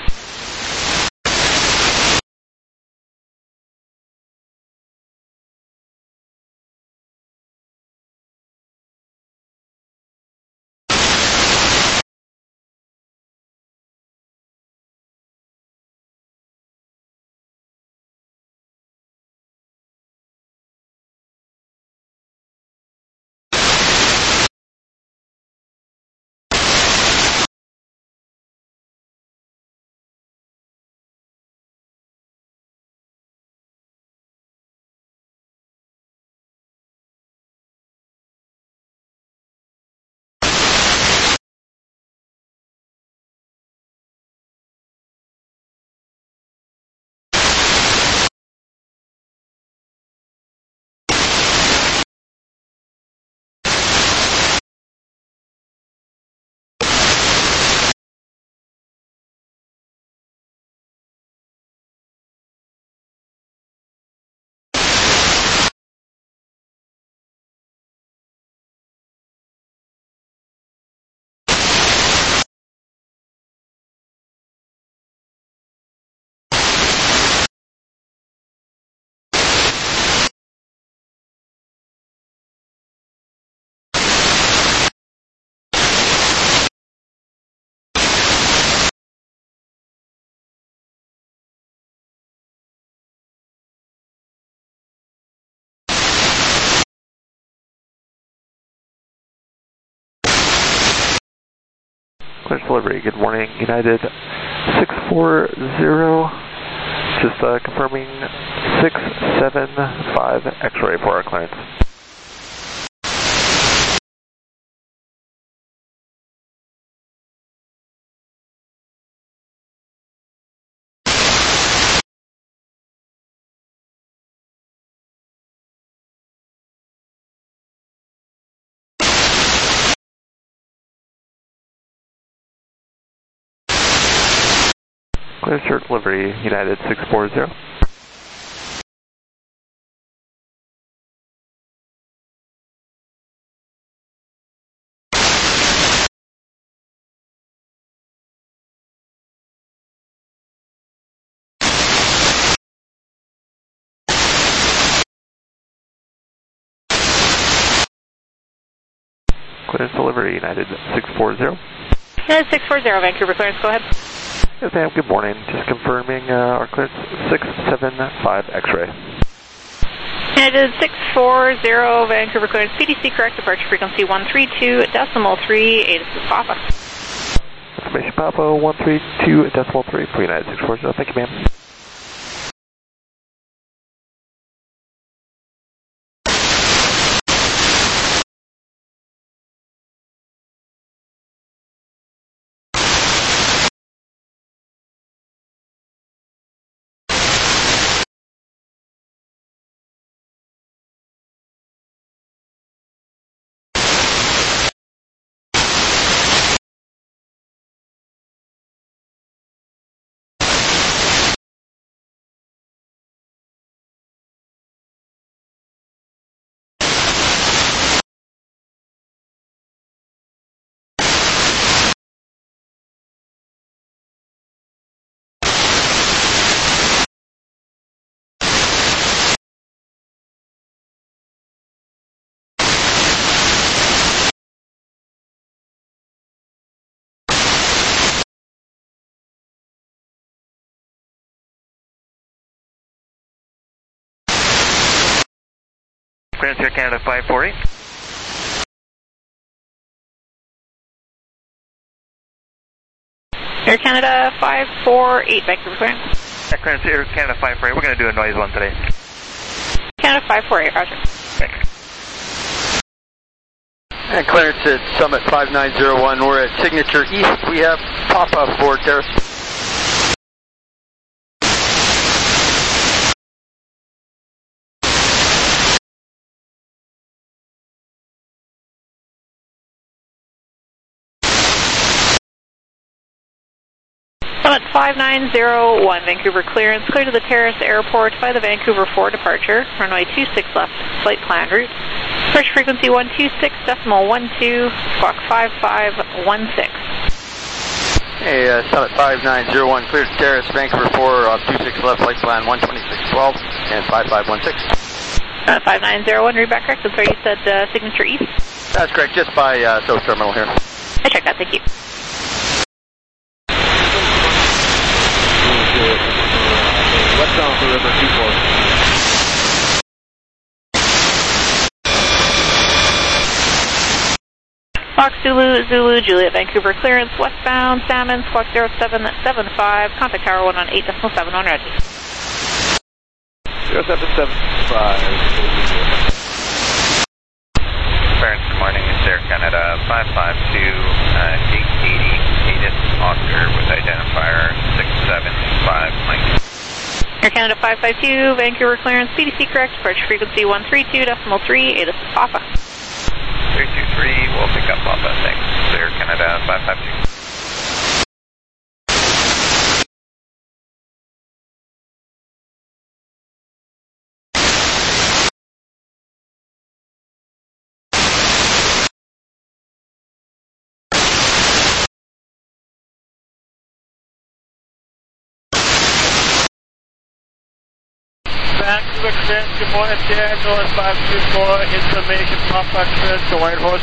Clearance delivery, good morning, United six four zero, just uh, confirming six seven five X-ray for our clearance. Clear short delivery, United six four zero. Clearance delivery, United six four zero. United six four zero, Vancouver clearance, go ahead. Yes, ma'am, good morning. Just confirming uh, our clearance six seven five X-ray. United six four zero, Vancouver clearance, P D C correct, departure frequency one three two decimal three, eight is Papa. Information Papa one three two decimal three for United six four zero. Thank you, ma'am. clearance Air Canada five four eight. Air Canada five four eight, Vancouver clearance. Yeah, clearance Air Canada five four eight. We're going to do a noise one today. Canada five four eight, roger. Thanks. And clearance at Summit five nine zero one. We're at Signature East. We have Papa for Terrace. Summit five nine zero one, Vancouver clearance. Clear to the Terrace Airport by the Vancouver four departure. Runway two six left, flight plan route. Approach frequency one two six decimal one two, squawk five five one six. Hey, uh, Summit five nine zero one, clear to Terrace, Vancouver four, off two six left, flight plan one two six one two, and five five one six. Uh, five nine zero one, read back correct. I'm sorry, you said uh, Signature East? That's correct, just by uh, South Terminal here. I checked that, thank you. Westbound for River two four. Fox Zulu, Zulu, Juliet, Vancouver clearance, westbound, Salmon, squawk zero seven seven five, contact tower one on eight decimal seven one, ready. zero seven seven five. Clearance, good morning, it's Air Canada five five two, uh, eight eighty, ATIS Oscar with identifier six seven five Mike. Air Canada five five two, Vancouver clearance, P D C correct, approach frequency one three two decimal three, ATIS Papa. three two three, we'll pick up Papa, thanks. Air Canada five five two. Vancouver clearance, good morning, Sierra North five two four, information Papa clearance to Whitehorse.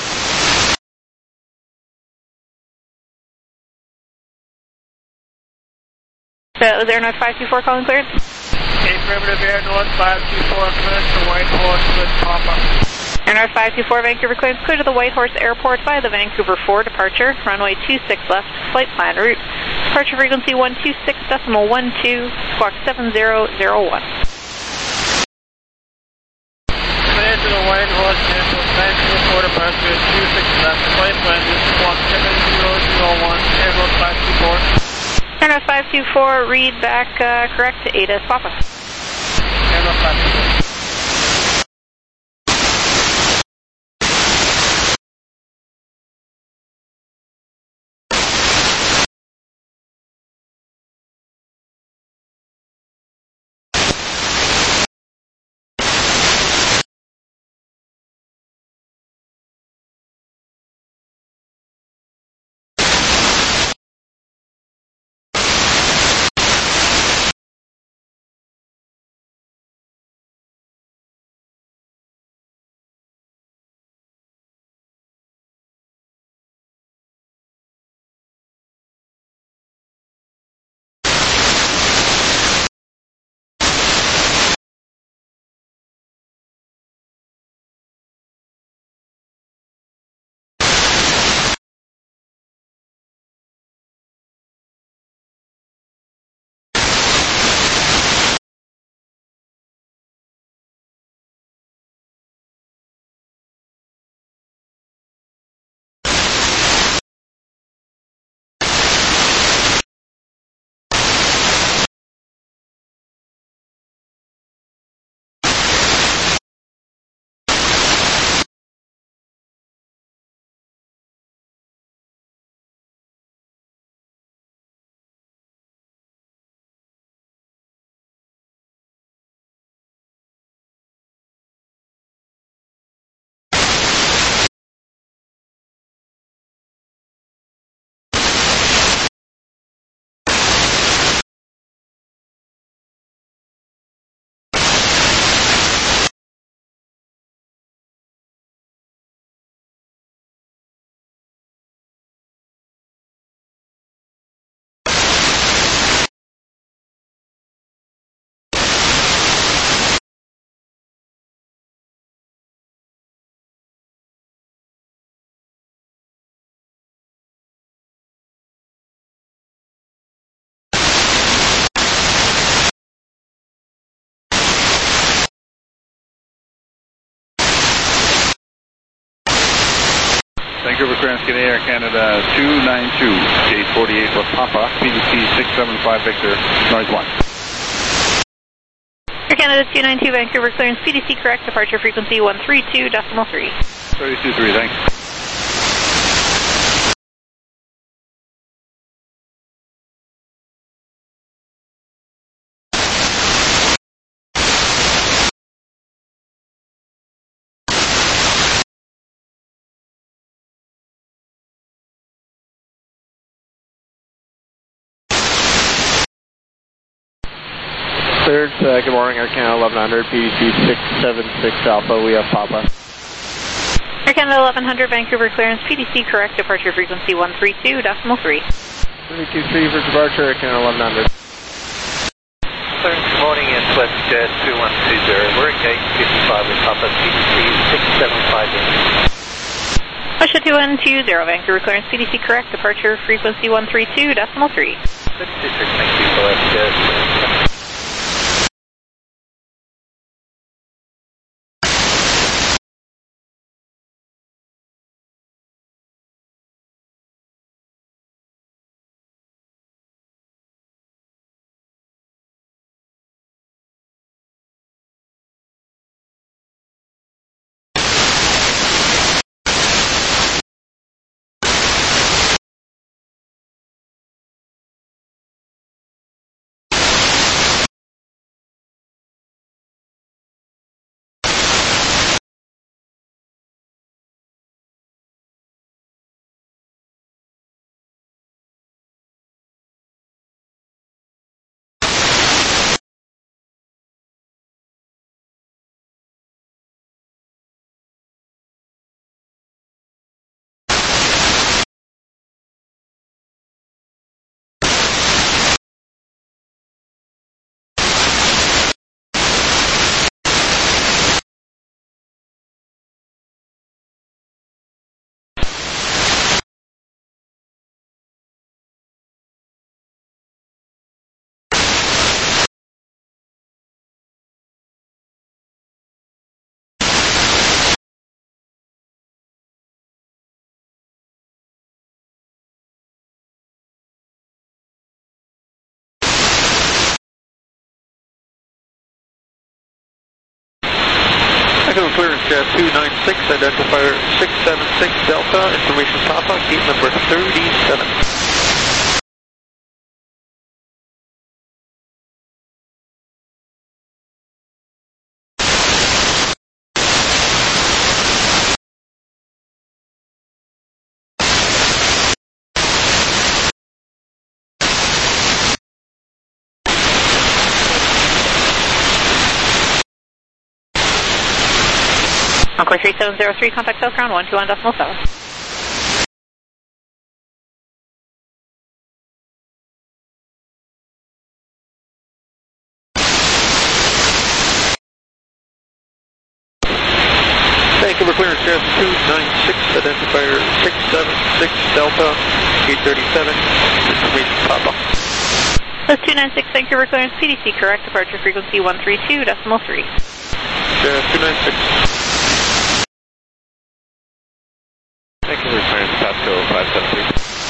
That was Air North five two four calling clearance? A primitive Air North five two four, clearance to Whitehorse with Papa. Air North five two four, Vancouver clearance, clear to the Whitehorse Airport by the Vancouver four departure, runway two six left, flight plan route. Departure frequency one two six decimal one two, squawk seven zero zero one. Clear to the Whitehorse Airport, Vancouver four departure, two six left, flight plan route, squawk seven zero zero one, Air North five two four. Air North five two four, read back uh, correct to ATIS Papa. Air North five two four. Vancouver clearance, get Air Canada two nine two, gate forty-eight for Papa, P D C six seven five Victor, noise one. Air Canada two nine two, Vancouver clearance, P D C correct, departure frequency one three two decimal three. thirty-two three, thanks. Third, uh, good morning, Air Canada eleven hundred, P D C six seven six Alpha, we have Papa. Air Canada eleven hundred, Vancouver clearance, P D C correct, departure frequency one three two decimal three. thirty-two three for departure, Air Canada eleven hundred. Clearance, good morning, West Jet two one two zero, we're at gate fifty-five with Papa, P D C six seven five eight. Russia two one two zero, Vancouver clearance, P D C correct, departure frequency one three two decimal three. thirty-two three, thank you for West Jet. Vancouver clearance, Jet two nine six, identifier six seven six Delta, information Papa, gate number thirty-seven. Encore three seven zero three, contact South ground one two one decimal seven. Vancouver clearance, Jet two nine six, identifier six seven six Delta, gate thirty-seven, information Papa. That's two nine six, Vancouver clearance, P D C correct, departure frequency one three two decimal three. Jet two nine six. Vancouver clearance, Pasco five seven three.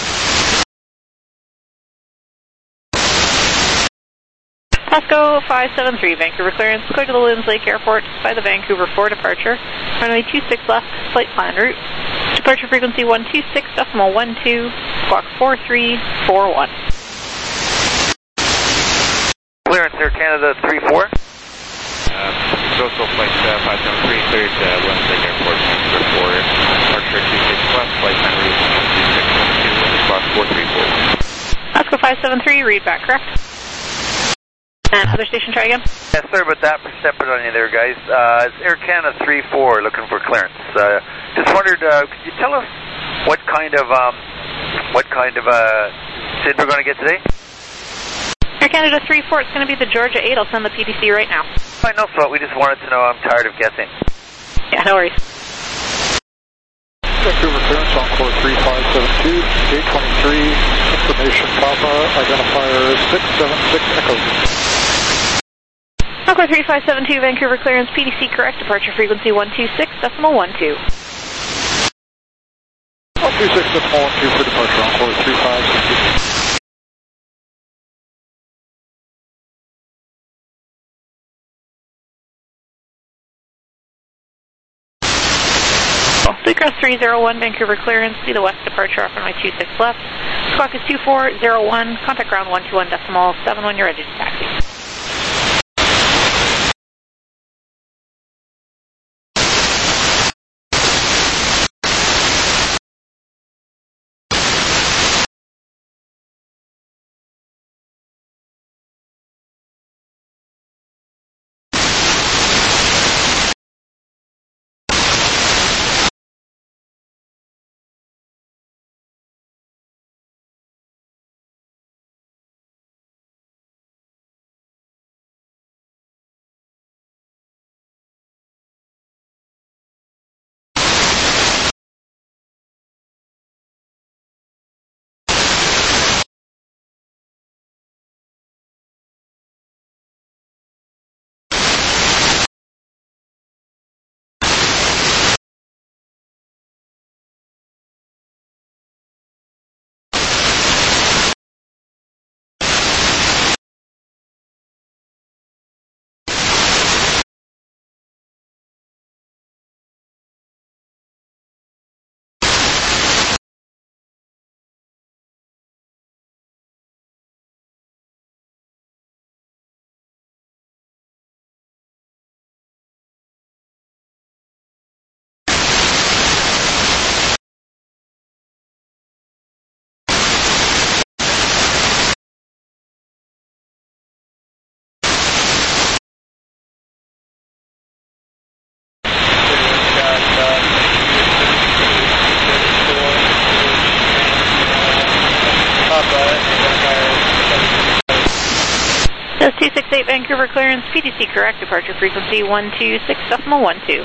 Pasco five seven three, Vancouver clearance, clear to the Loons Lake Airport by the Vancouver four departure, runway two six left, flight plan route, departure frequency one two six decimal one two, squawk four three four one. Clearance, Air Canada three four. Uh, Coastal Flight uh, five seven three, cleared uh, Loons Lake Airport, Vancouver four, departure two six left, flight plan route one two six one two, squawk four three four one. Pasco five seven three, read back correct. And other station, try again. Yes, sorry about that for stepping on you there, guys. Uh, it's Air Canada three four looking for clearance. Uh, just wondered, uh, could you tell us what kind of um, what kind of uh, S I D we're going to get today? Air Canada three four, it's going to be the Georgia eight. I'll send the P D C right now. I know, so we just wanted to know. I'm tired of guessing. Yeah, no worries. Vancouver clearance, Encore three five seven two, gate twenty-three, information Papa, identifier six seven six Echo. Encore three five seven two, Vancouver clearance, P D C correct, departure frequency one two six decimal one two. two six decimal one two for departure on course three five six two. Seacrest three zero one, Vancouver clearance, see the west departure off runway two six left. Squawk is two four zero one, contact ground one two one decimal seven when you're ready to taxi. two six eight Vancouver clearance, P T C correct, departure frequency one two six decimal one two.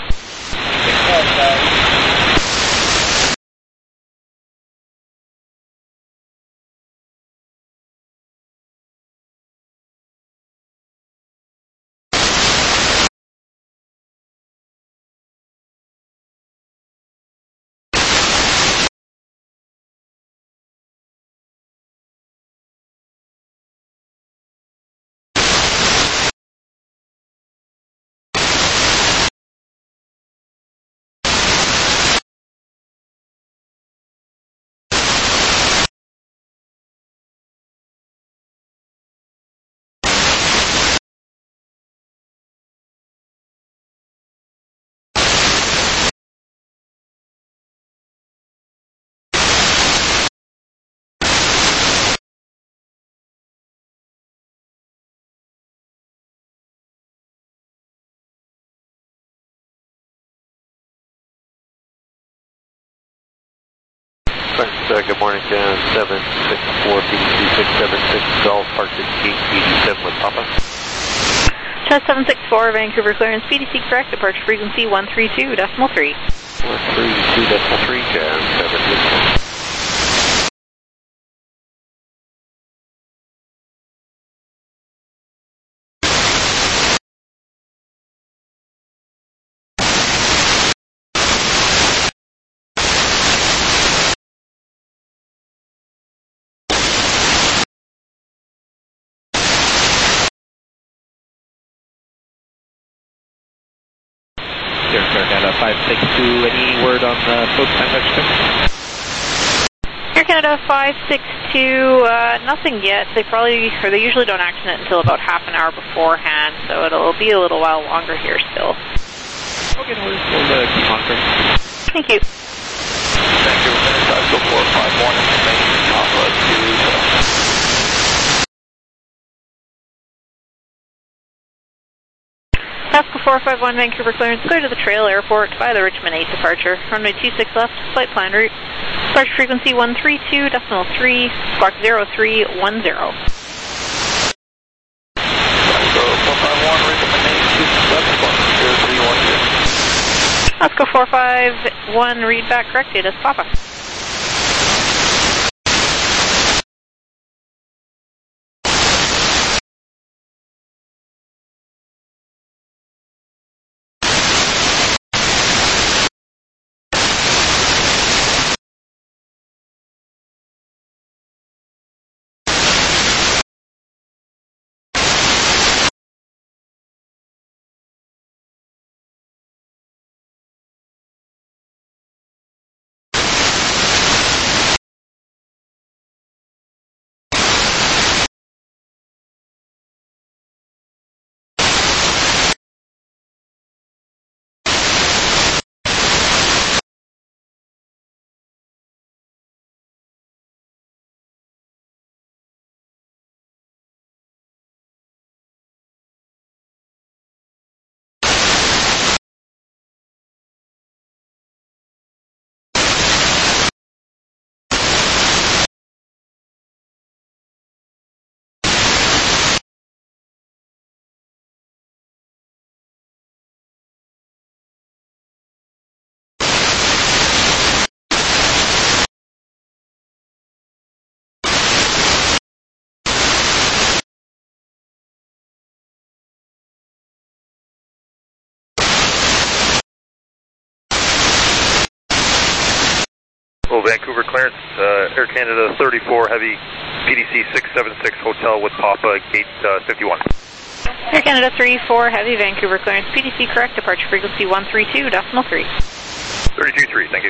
Uh, good morning, uh, seven six four B two six seven six Golf Park gate eighty-seven with Papa. Chest seven six four, Vancouver clearance, P T C correct, departure frequency one three two decimal three. one three two decimal three, Jazz seven six. Canada five six two, any word on the post time? Air Canada five six two, uh, nothing yet. They probably, or they usually don't action it until about half an hour beforehand, so it'll be a little while longer here still. Okay, no worries. We'll uh, keep monitoring. Thank you. Thank you. Pasco four five one, information, Papa two. Pascal four five one, Vancouver clearance, clear to the Trail Airport by the Richmond eight departure. Runway two six left, flight plan route. Departure frequency one three two decimal three, squawk zero three one zero. Pasco four five one, Richmond eight, two six left, squawk zero three one zero. Pascal four five one, read back corrected as Papa. Vancouver clearance, uh, Air Canada thirty-four Heavy, P D C six seven six Hotel with Papa, gate uh, fifty-one. Air Canada three four Heavy, Vancouver clearance, P D C correct, departure frequency one three two decimal three. thirty-two three, thank you.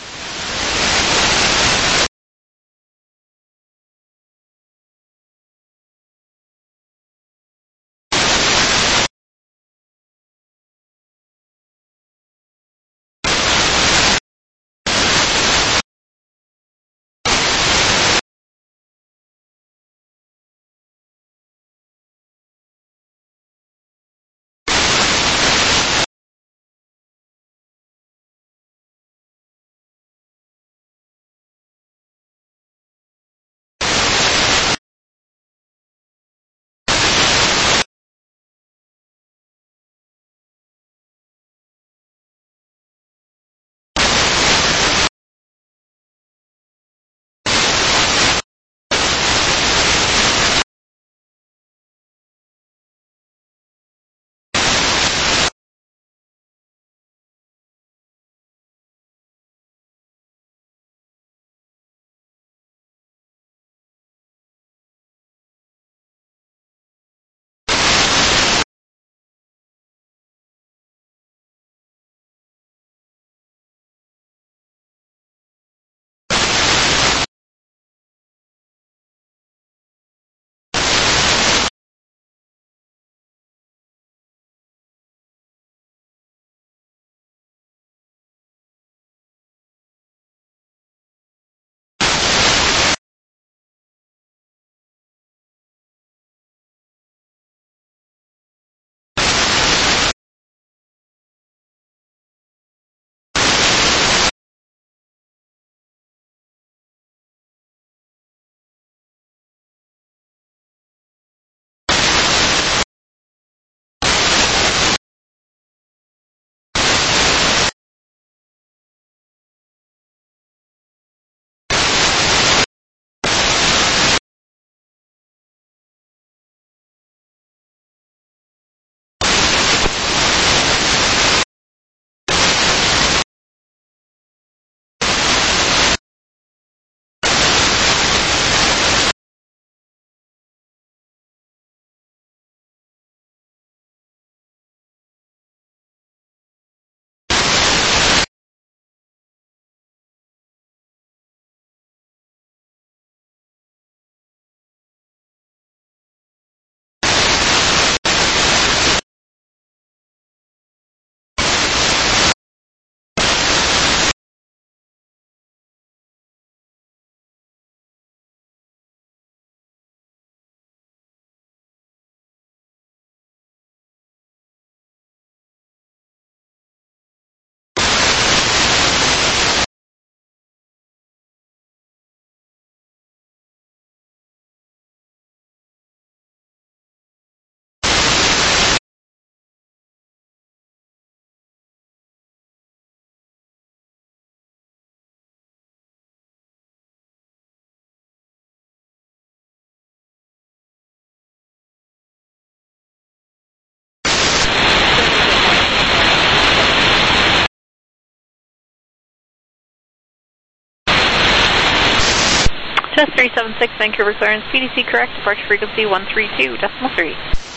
Just three seven six, Vancouver clearance, P D C correct, departure frequency one three two decimal three.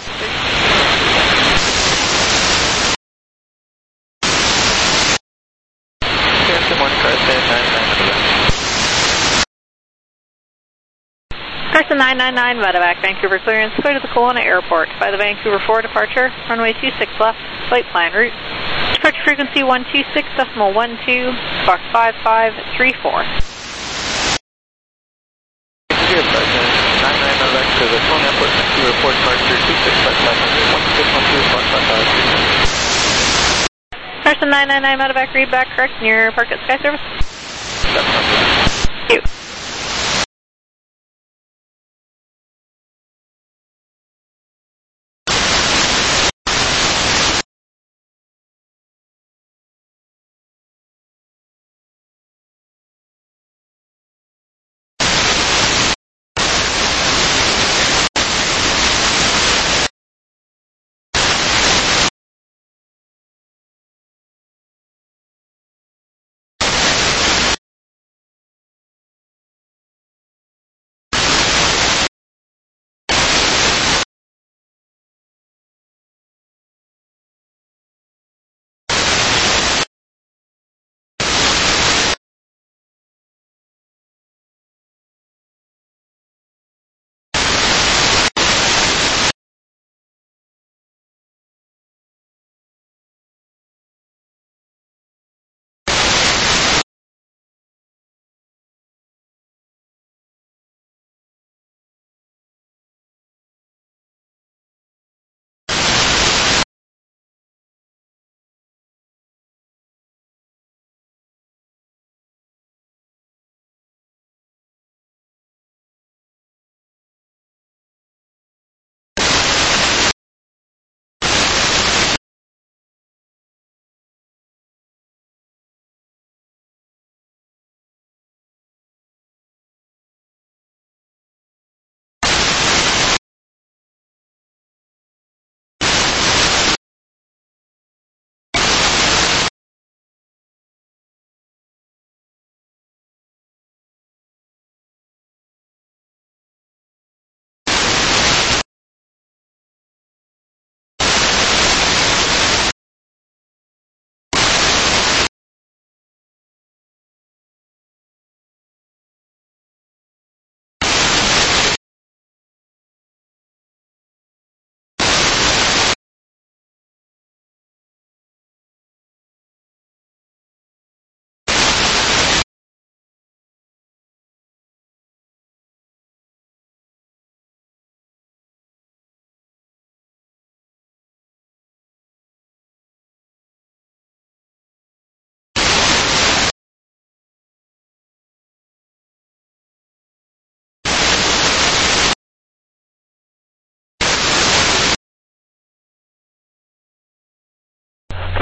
Good morning, Carson nine nine nine. Carson nine nine nine, Medevac, Vancouver clearance, clear to the Kelowna Airport by the Vancouver four departure, runway two six left, flight plan route. Departure frequency one two six decimal one two, Fox five five three four. Here, Sergeant nine nine Medevac to the Kelowna Airport, Vancouver four departure two six left, flight plan one six one two, Fox five five three four. Carson nine nine nine, Medevac, read back correct near Park at Sky Service. Thank you.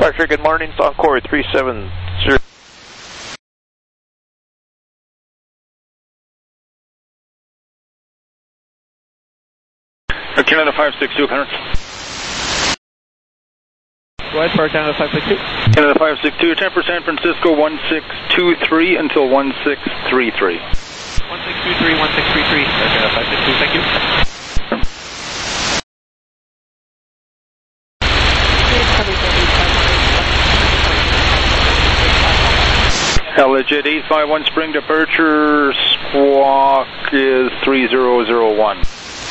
Departure, good morning. It's Encore three seven zero. Canada five six two, Connor. Go ahead for Canada five six two. Canada five six two, temper San Francisco one six two three until one six three three. one six two three, one six three three, Canada five six two, thank you. Legit eight five one Spring departure, squawk is three zero zero one.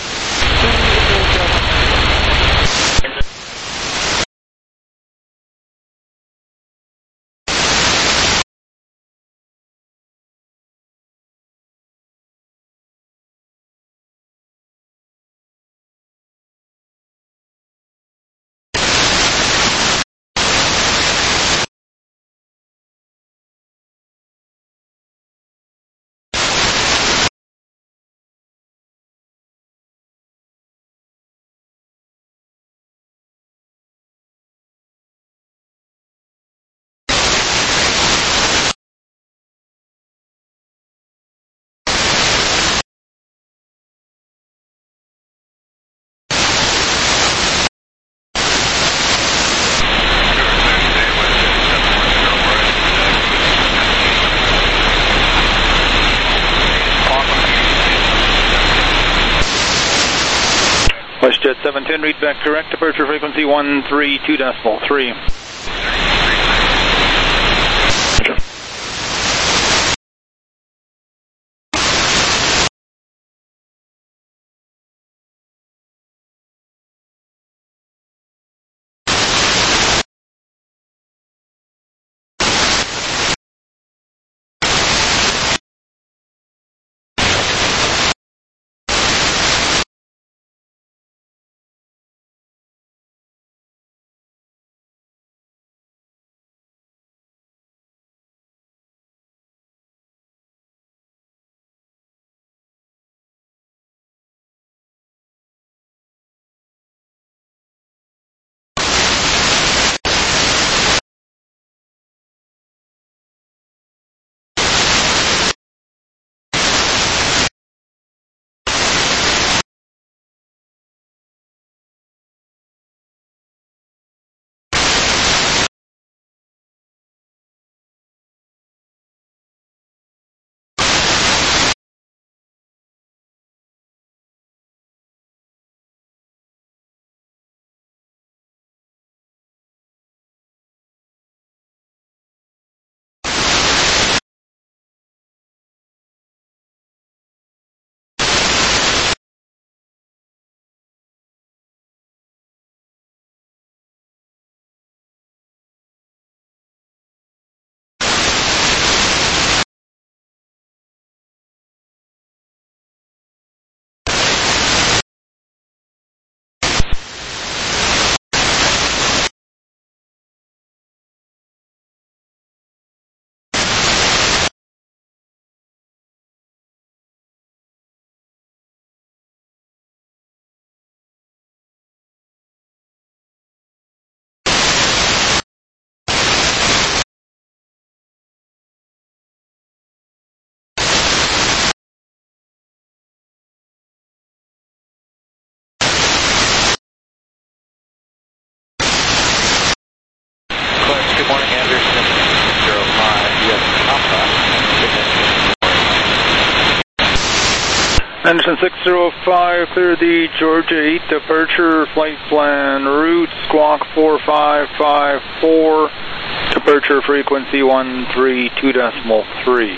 WestJet seven ten, read back correct, departure frequency one three two decimal three. Good morning, Anderson zero five, U S Papa. Anderson six zero five, clear the Georgia eight departure, flight plan route, squawk four five five four, departure frequency one three two decimal three.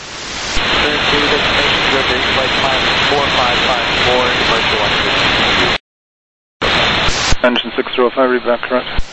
Georgia eight, flight plan four five five four, departure one three two. Anderson six zero five, read back correct.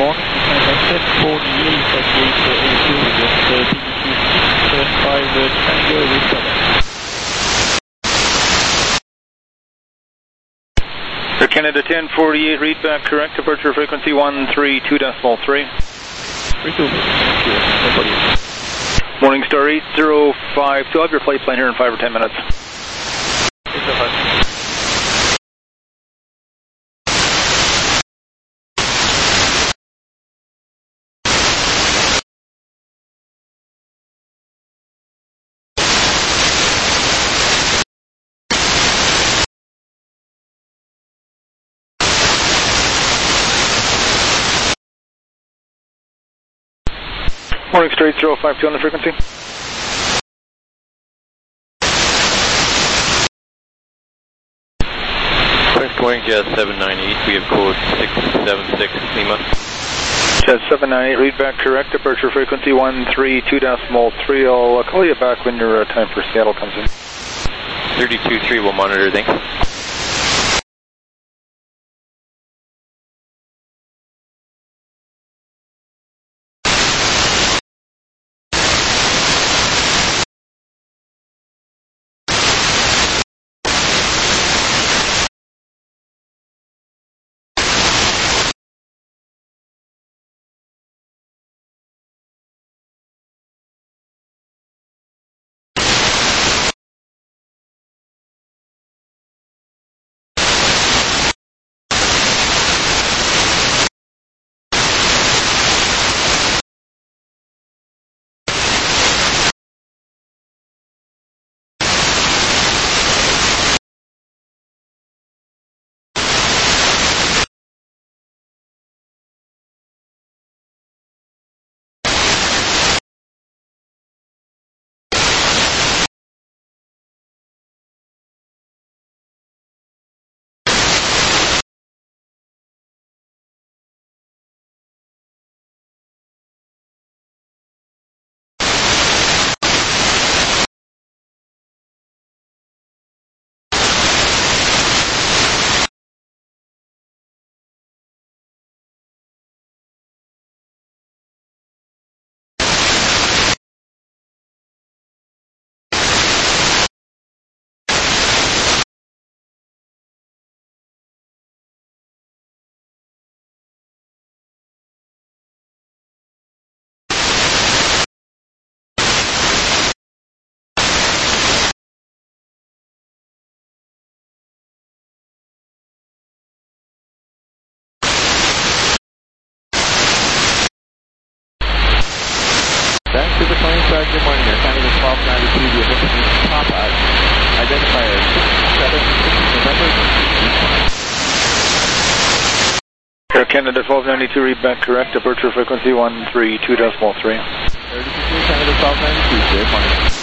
morning. ten forty-eight at gate eighty-two with P D C six seven five Tango recover. Air Canada ten forty-eight, read back correct, departure frequency one three two decimal three. Morning Star eight zero five two, I'll have your flight plan here in five or ten minutes. Morning Star eight zero five two on the frequency. Thanks, morning, Jazz seven nine eight, we have code six seven six Lima. Jazz seven nine eight, read back correct, departure frequency one three two decimal three. I'll uh, call you back when your uh, time for Seattle comes in. thirty-two three will monitor, thanks. Back to the plane, start, good morning, Air Canada twelve ninety-two, the Olympic Papa, identifier six seven six November. Air Canada twelve ninety-two, read back correct, departure frequency one three two decimal three. thirty-two Canada twelve ninety-two, good morning.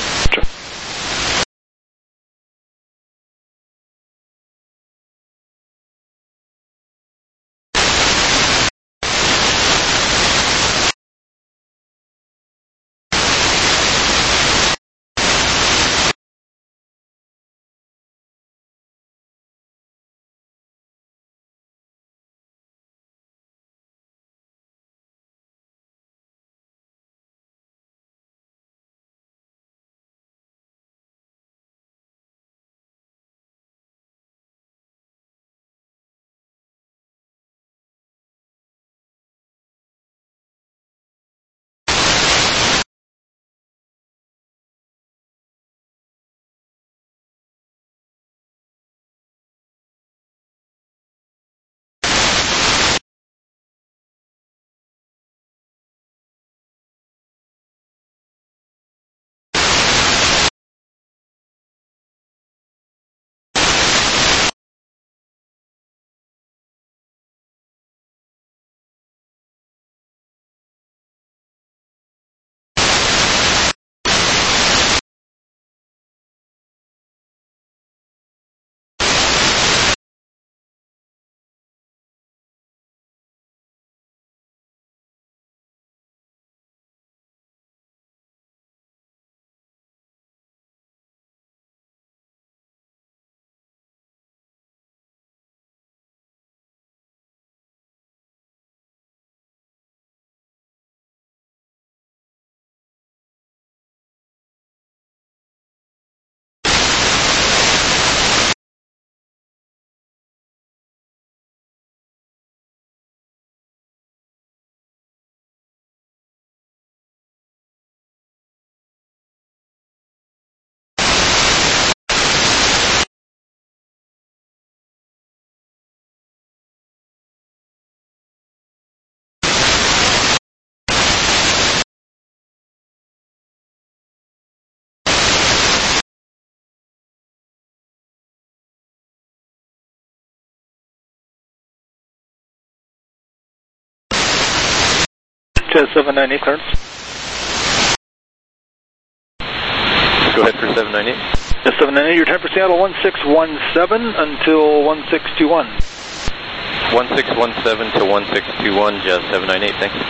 Jazz seven nine eight, clearance. Go ahead for seven nine eight. Jazz seven nine eight, your time for Seattle one six one seven until one six two one. one six one seven to one six two one, Jazz seven nine eight, thanks.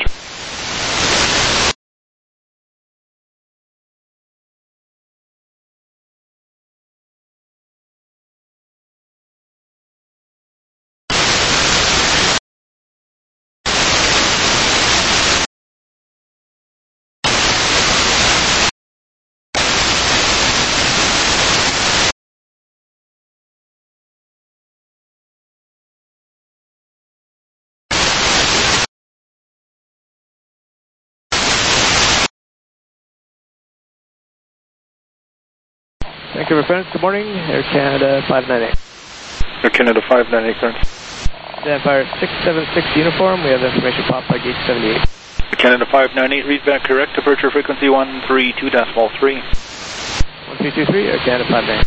Vancouver Friends, good morning. Air Canada five nine eight. Air Canada five nine eight, clearance. Empire six seven six uniform. We have information Papa gate seventy-eight. Air Canada five nine eight, read back correct. Departure frequency one three two decimal three. one three two three, Air Canada five nine eight.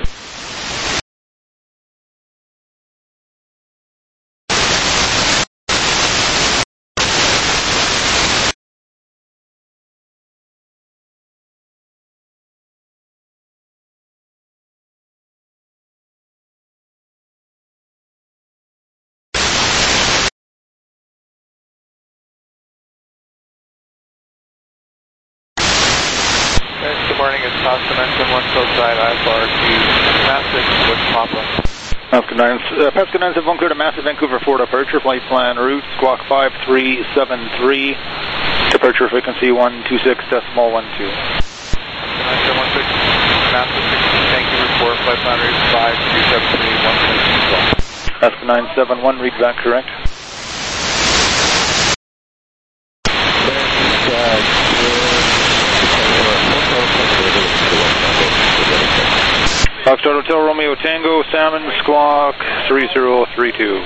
Good morning, it's Pascal nine one Southside I F R to Massive with Papa. Pascal nine, uh, Pascal nine seven one, clear to Massive Vancouver four departure, flight plan route, squawk five three seven three, departure frequency one two six decimal one two. nine seven one six, Massive sixteen, Vancouver four, flight plan route five three seven three, one six two one. Pascal nine seven one, read back correct. Foxtrot Hotel Romeo Tango, Salmon, squawk three zero three two.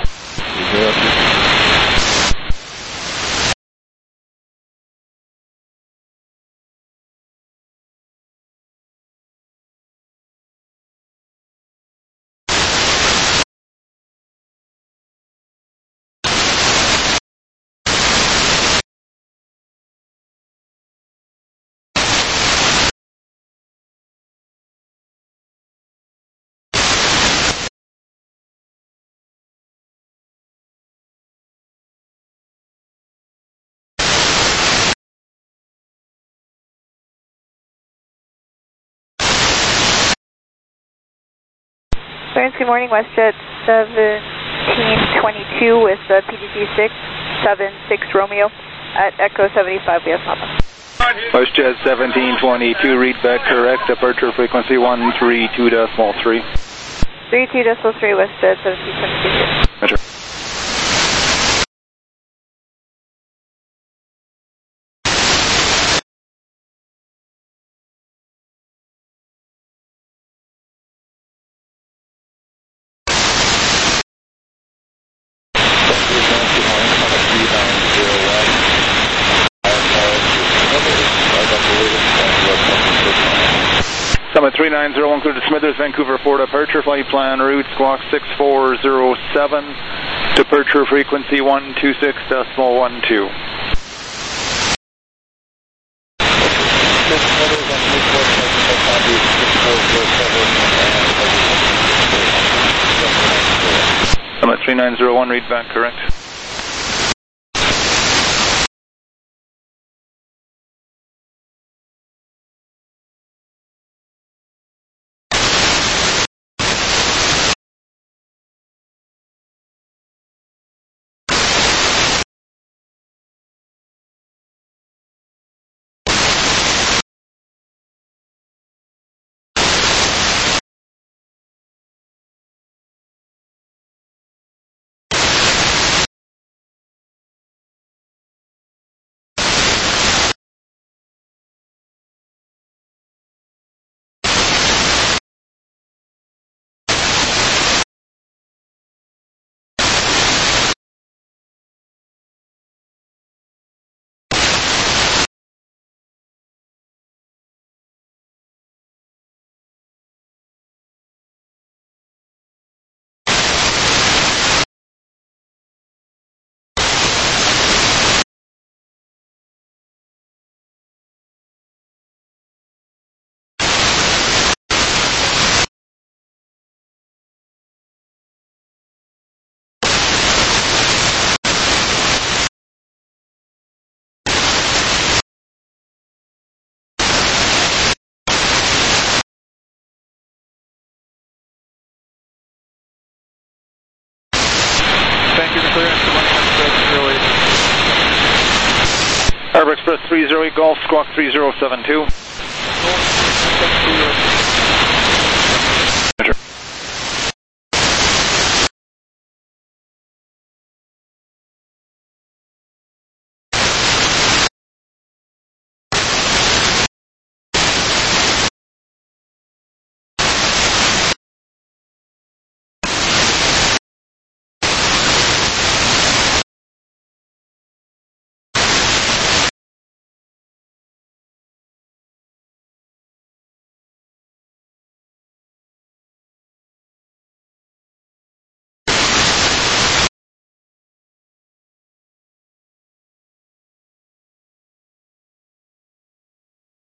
Friends, good morning, WestJet seventeen twenty-two with uh, P D C six seven six Romeo at Echo seventy-five, we have Papa. WestJet seventeen twenty-two, read back correct, departure frequency one three two decimal three. three two decimal three, WestJet seventeen twenty-two. Measure. Summit three nine zero one, clear to Smithers, Vancouver four departure, flight plan route, squawk six four zero seven, departure frequency one two six decimal one two. Summit three nine zero one, read back correct. Harbor Express three zero eight Golf, squawk three zero seven two. Golf,